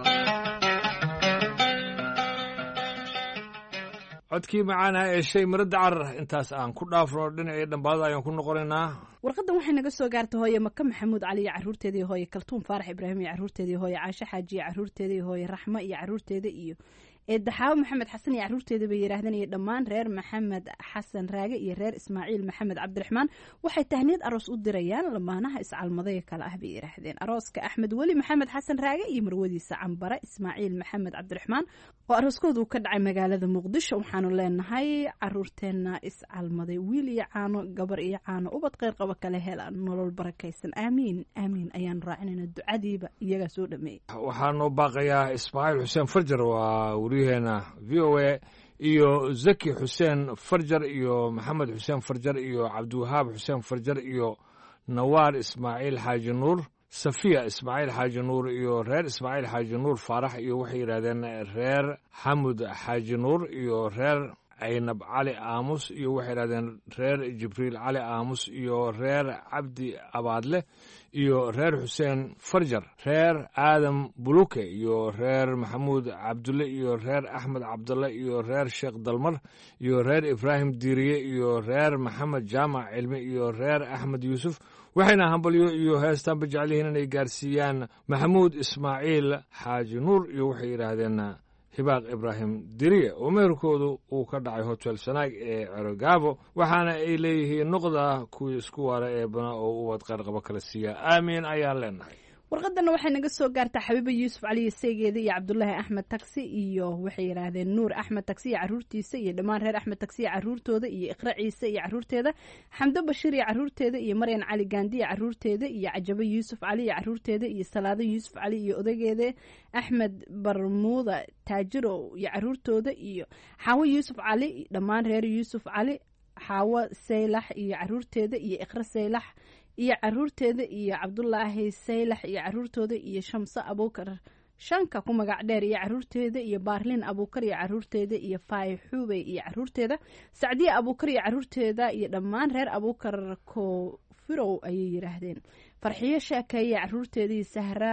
codkii macaanaha ee shay maradda carar intaas aan ku dhaafno dhinacii dhambaada ayaan ku noqonaynaa warqadan waxay naga soo gaartay hooye maka maxamuud cali iyo caruurteeda iyo hooye kaltuun faarax ibraahim iyo caruurteeda iyo hooye caashe xaaji iyo caruurteeda iyo hooye raxmo iyo caruurteeda iyo eedaxaawo maxamed xasan iyo caruurteeda bay yidhaahdeen iyo dhammaan reer maxamed xasan raage iyo reer ismaaciil maxamed cabdiraxmaan waxay tahniyad aroos u dirayaan lamaanaha iscalmadaya kale ah bay yidhaahdeen arooska axmed weli maxamed xasan raage iyo marwadiisa cambare ismaaciil maxamed cabdiraxmaan oo arooskooda uu ka dhacay magaalada muqdisho waxaanu leenahay caruurteena iscalmaday wiil iyo caano gabar iyo caano ubad kheyr qaba kale hela nolol barakaysan aamiin aamiin ayaanu raacinayna ducadiiba iyagaa soo dhameeyey waxaa noo baaqayaa ismaaciil xuseen farjar waa wariyaheena v o a iyo zaki xuseen farjar iyo maxamed xuseen farjar iyo cabdiwahaab xuseen farjar iyo nawaar ismaaciil xaaji nuur safiya ismaaciil xaaji nuur iyo reer ismaaciil xaaji nuur faarax iyo waxay yidhahdeen reer xamud xaaji nuur iyo reer caynab cali aamus iyo waxay yidhahdeen reer jibriil cali aamus iyo reer cabdi abaadle iyo reer xuseen farjar reer aadam buluke iyo reer maxamuud cabdulle iyo reer axmed cabdulle iyo reer sheekh dalmar iyo reer ibraahim diiriye iyo reer maxamed jaamac cilmi iyo reer axmed yuusuf waxayna hambalyo iyo heestaanba jeclihiin inay gaarsiiyaan maxamuud ismaaciil xaaji nuur iyo waxay yidhaahdeen hibaaq ibraahim diriye oo meherkoodu uu ka dhacay hotel sanaag ee cerogaabo waxaana ay leeyihiin noqda kuwii isku waara ee bana oo ubad qayrqabo kala siiya aamiin ayaan leenahay warqadana waxay naga soo gaartaa xabiiba yuusuf cali saygeeda iyo cabdulaahi axmed taksi iyo waxay yidhaahdeen nuur axmed taksi iyo caruurtiisa iyo dhammaan reer axmed taksi iyo caruurtooda iyo iqra ciise iyo caruurteeda xamdo bashiir iyo caruurteeda iyo maryan cali gaandi iyo caruurteeda iyo cajabo yuusuf cali iyo caruurteeda iyo salaado yuusuf cali iyo odageeda axmed barmuuda taajiro iyo caruurtooda iyo xaawo yuusuf cali dhammaan reer yuusuf cali xaawo saylax iyo caruurteeda iyo iqra saylax iyo caruurteeda iyo cabdulaahi saylax iyo caruurtooda iyo shamso abuukar shanka ku magac dheer iyo caruurteeda iyo baarlin abuukar iyo caruurteeda iyo faay xuubey iyo caruurteeda sacdiye abuukar iyo caruurteeda iyo dhammaan reer abuukar kofirow ayay yidhaahdeen farxiyo sheekeeye caruurteeda iyo sahra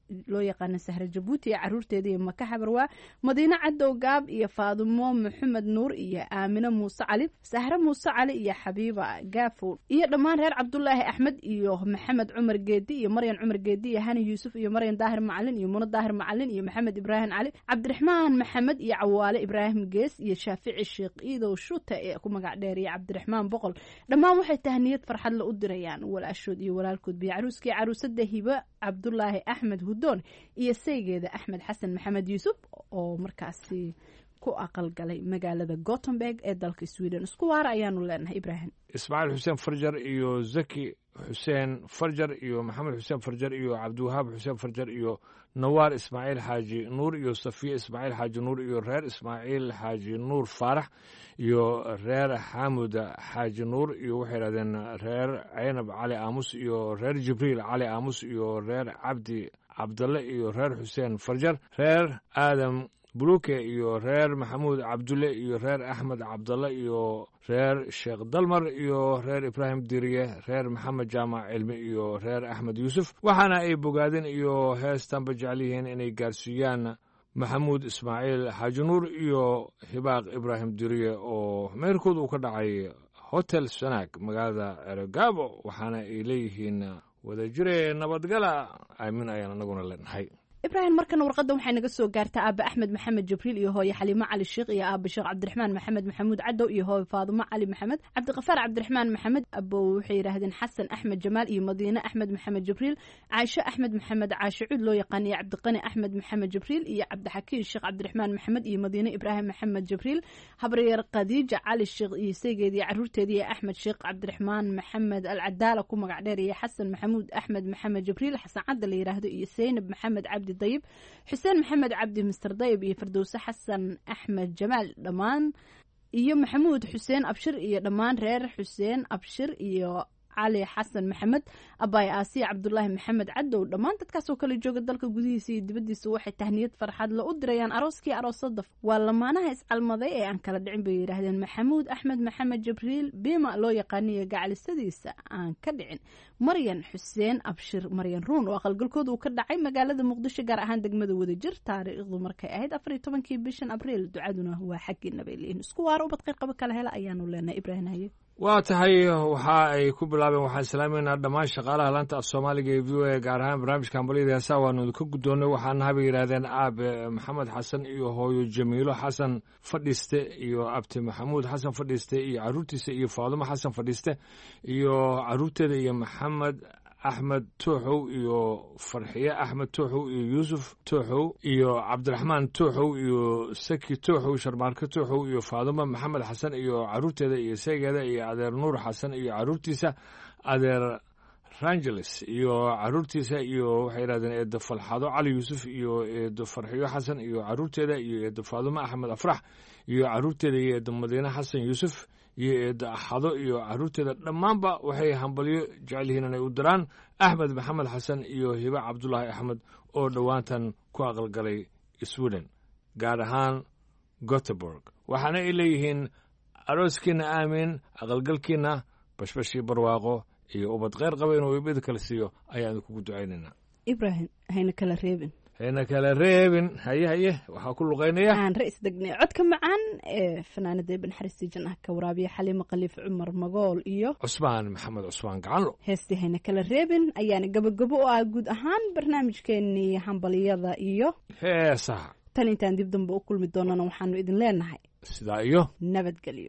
loo yaqaano sahre jabuuti iyo caruurteeda iyo maka xabarwaa madiine cadow gaab iyo faadumo maxamed nuur iyo aamine muuse cali sahre muuse cali iyo xabiiba gaafow iyo dhammaan reer cabdulaahi axmed iyo maxamed cumar geedi iyo maryan cumar geedi iyo hani yuusuf iyo maryan daahir macalin iyo muno daahir macalin iyo maxamed ibraahim cali cabdiraxmaan maxamed iyo cawaale ibraahim gees iyo shaafici sheekh iidow shuta ee ku magac dheer iyo cabdiraxmaan boqol dhammaan waxay tahniyad farxad la u dirayaan walaashood iyo walaalkood biyo caruuskii caruusada hibe cabdulaahi axmed hudoon iyo saygeeda axmed xasan maxamed yuusuf oo markaasi ku aqalgalay magaalada gothenburg ee dalka sweden isku waara ayaanu leenahay ibraahim ismaaciil xuseen farjar iyo zaki xuseen farjar iyo maxamed xuseen farjar iyo cabdiwahaab xuseen farjar iyo nawaar ismaaciil xaaji nuur iyo safiya ismaaciil xaaji nuur iyo reer ismaaciil xaaji nuur faarax iyo reer xaamud xaaji nuur iyo waxay yidhahdeen reer caynab cali aamus iyo reer jibriil cali aamus iyo reer cabdi cabdalle iyo reer xuseen farjar reer aadam buluke iyo reer maxamuud cabdulle iyo reer axmed cabdalle iyo reer sheekh dalmar iyo reer ibraahim diriye reer maxamed jaamac cilmi iyo reer axmed yuusuf waxaana ay bogaadeen iyo heestanba jecel yihiin inay gaarsiiyaan maxamuud ismaaciil xaaji nuur iyo hibaaq ibraahim diriye oo meyrkood uu ka dhacay hotel sanaag magaalada eregaabo waxaana ay leeyihiin wadajire nabadgala aamin ayaan anaguna leenahay ibraahim markana warqadda waxay naga soo gaartaa aaba axmed maxamed jibriil iyo hooye xaliimo cali sheekh iyo aaba sheekh cabdiraxmaan maxamed maxamuud cadow iyo hooye faadumo cali maxamed cabdiqafaar cabdiraxmaan maxamed abow waxay yidhaahdeen xasan axmed jamaal iyo madiine axmed maxamed jibriil caaisho axmed maxamed caashe cuud loo yaqaan iyo cabdiqani axmed maxamed jibriil iyo cabdixakiin sheekh cabdiraxmaan maxamed iyo madiine ibraahim maxamed jibriil habaryeer khadiija cali sheekh iyo saygeeda iyo caruurteeda iyo axmed sheekh cabdiraxmaan maxamed alcadaala ku magac dheer iyo xasan maxamuud axmed maxamed jibriil xasan cadda la yidhaahdo iyo seynab maxamed cabdi dayib xuseen maxamed cabdi mister dayib iyo firdowse xasan axmed jamaal dhammaan iyo maxamuud xuseen abshir iyo dhammaan reer xuseen abshir iyo cali xasan maxamed abaay aasiya cabdulaahi maxamed cadow dhammaan dadkaasoo kala jooga dalka gudihiisa iyo dibadiisa waxay tahniyad farxad la u dirayaan arooskii aroosada waa lamaanaha iscalmaday ee aan kala dhicin bay yidhaahdeen maxamuud axmed maxamed jibriil bima loo yaqaaniyo gacalisadiisa aan ka dhicin maryan xuseen abshir maryan ruun oo aqalgalkooda uu ka dhacay magaalada muqdisho gaar ahaan degmada wadajir taariikhdu markay ahayd 14 bishan abriil ducaduna waa xaggiina bay leeyihiin isku waara ubad qayr qaba kala hela ayaanu leenahay ibraahim haye waa tahay waxa ay ku bilaabeen waxaan islaameynaa dhammaan shaqaalaha laanta af soomaaliga ee v o a gaar ahaan barnaamijka hambalyada heesaha waanu ka guddoonnay waxaana habay yidhaahdeen aabe maxamed xasan iyo hooyo jamiilo xasan fadhiiste iyo abti maxamuud xasan fadhiiste iyo caruurtiisa iyo faadumo xasan fadhiiste iyo caruurteeda iyo maxamed axmed tooxow iyo farxiye axmed tooxow iyo yuusuf tooxow iyo cabdiraxmaan tooxow iyo saki tooxow sharmaarke tooxow iyo faadumo maxamed xasan iyo caruurteeda iyo seegeeda iyo adeer nuur xasan iyo caruurtiisa adeer rangeles iyo caruurtiisa iyo waxay yidhahdeen eedo falxado cali yuusuf iyo eedo farxiyo xasan iyo caruurteeda iyo eedo faadumo axmed afrax iyo caruurteeda iyo eedo madiine xasan yuusuf iyo eedo axado iyo caruurteeda dhammaanba waxay hambalyo jecel yihiin inay u diraan axmed maxamed xasan iyo hibe cabdulaahi axmed oo dhowaantan ku aqalgalay sweden gaar ahaan goteborg waxaana ay leeyihiin arooskiina aamin aqalgalkiina bashbashii barwaaqo iyo ubad kheyr qaba inuu ibid kala siiyo ayaan kugu ducaynaynaa ibraahim hayna kala reebin hayna kala reebin haye haye waxaa ku luqaynaya aan ra-is degnay codka macaan ee fanaanada ibn xaristi janah ka waraabiya xaliimo khaliif cumar magool iyo cusmaan maxamed cusmaan gacanlo heestii hayna kala reebin ayaana gabagabo u ah guud ahaan barnaamijkeenii hambaliyada iyo heesaha tan intaan dib dambe u kulmi doonana waxaanu idin leenahay sidaa iyo nabadgelyo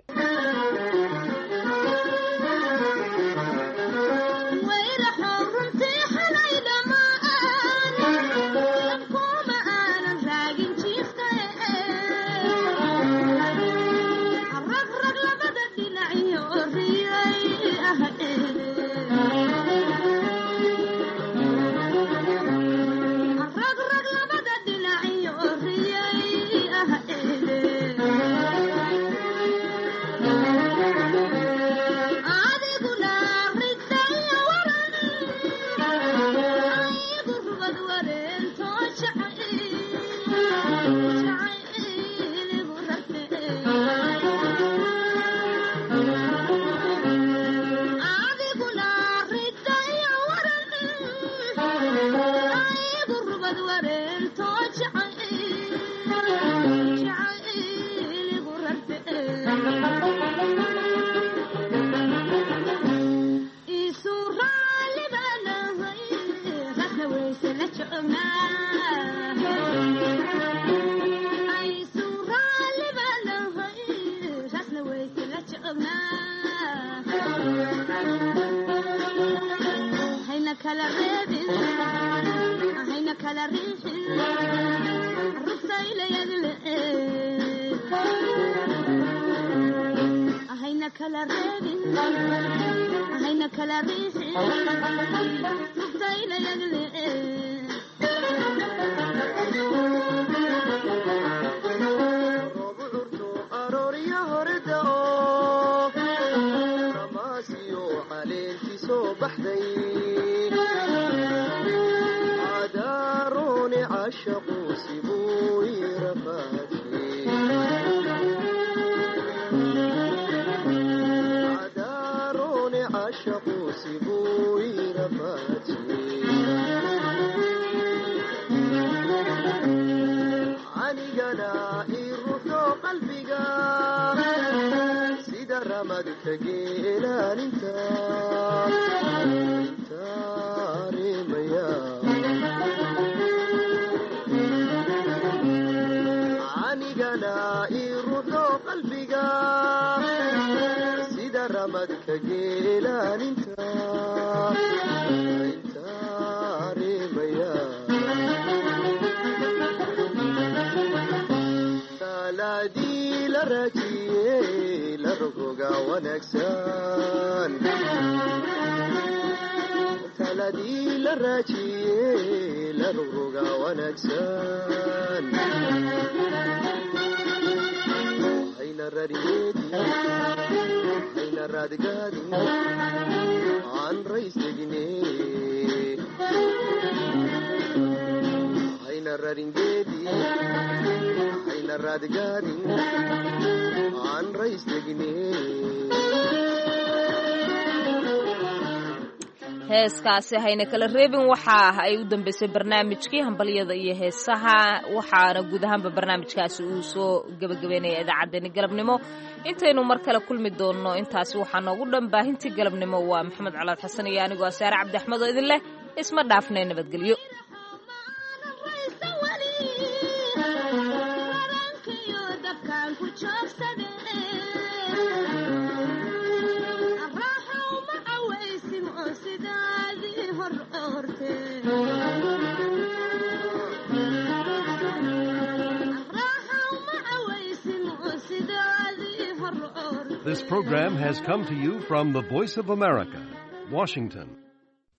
Yeah. heeskaasi hayna kala reebin waxa ay u dambeysay barnaamijkii hambalyada iyo heesaha waxaana guud ahaanba barnaamijkaasi uu soo gabagabeynaya idaacaddeenni galabnimo intaynu mar kale kulmi doonno intaasi waxaa noogu dhan baahintii galabnimo waa maxamed colaad xasan iyo anigoo saare cabdi axmed oo idin leh isma dhaafnay nabadgelyo This program has come to you from the Voice of America, Washington.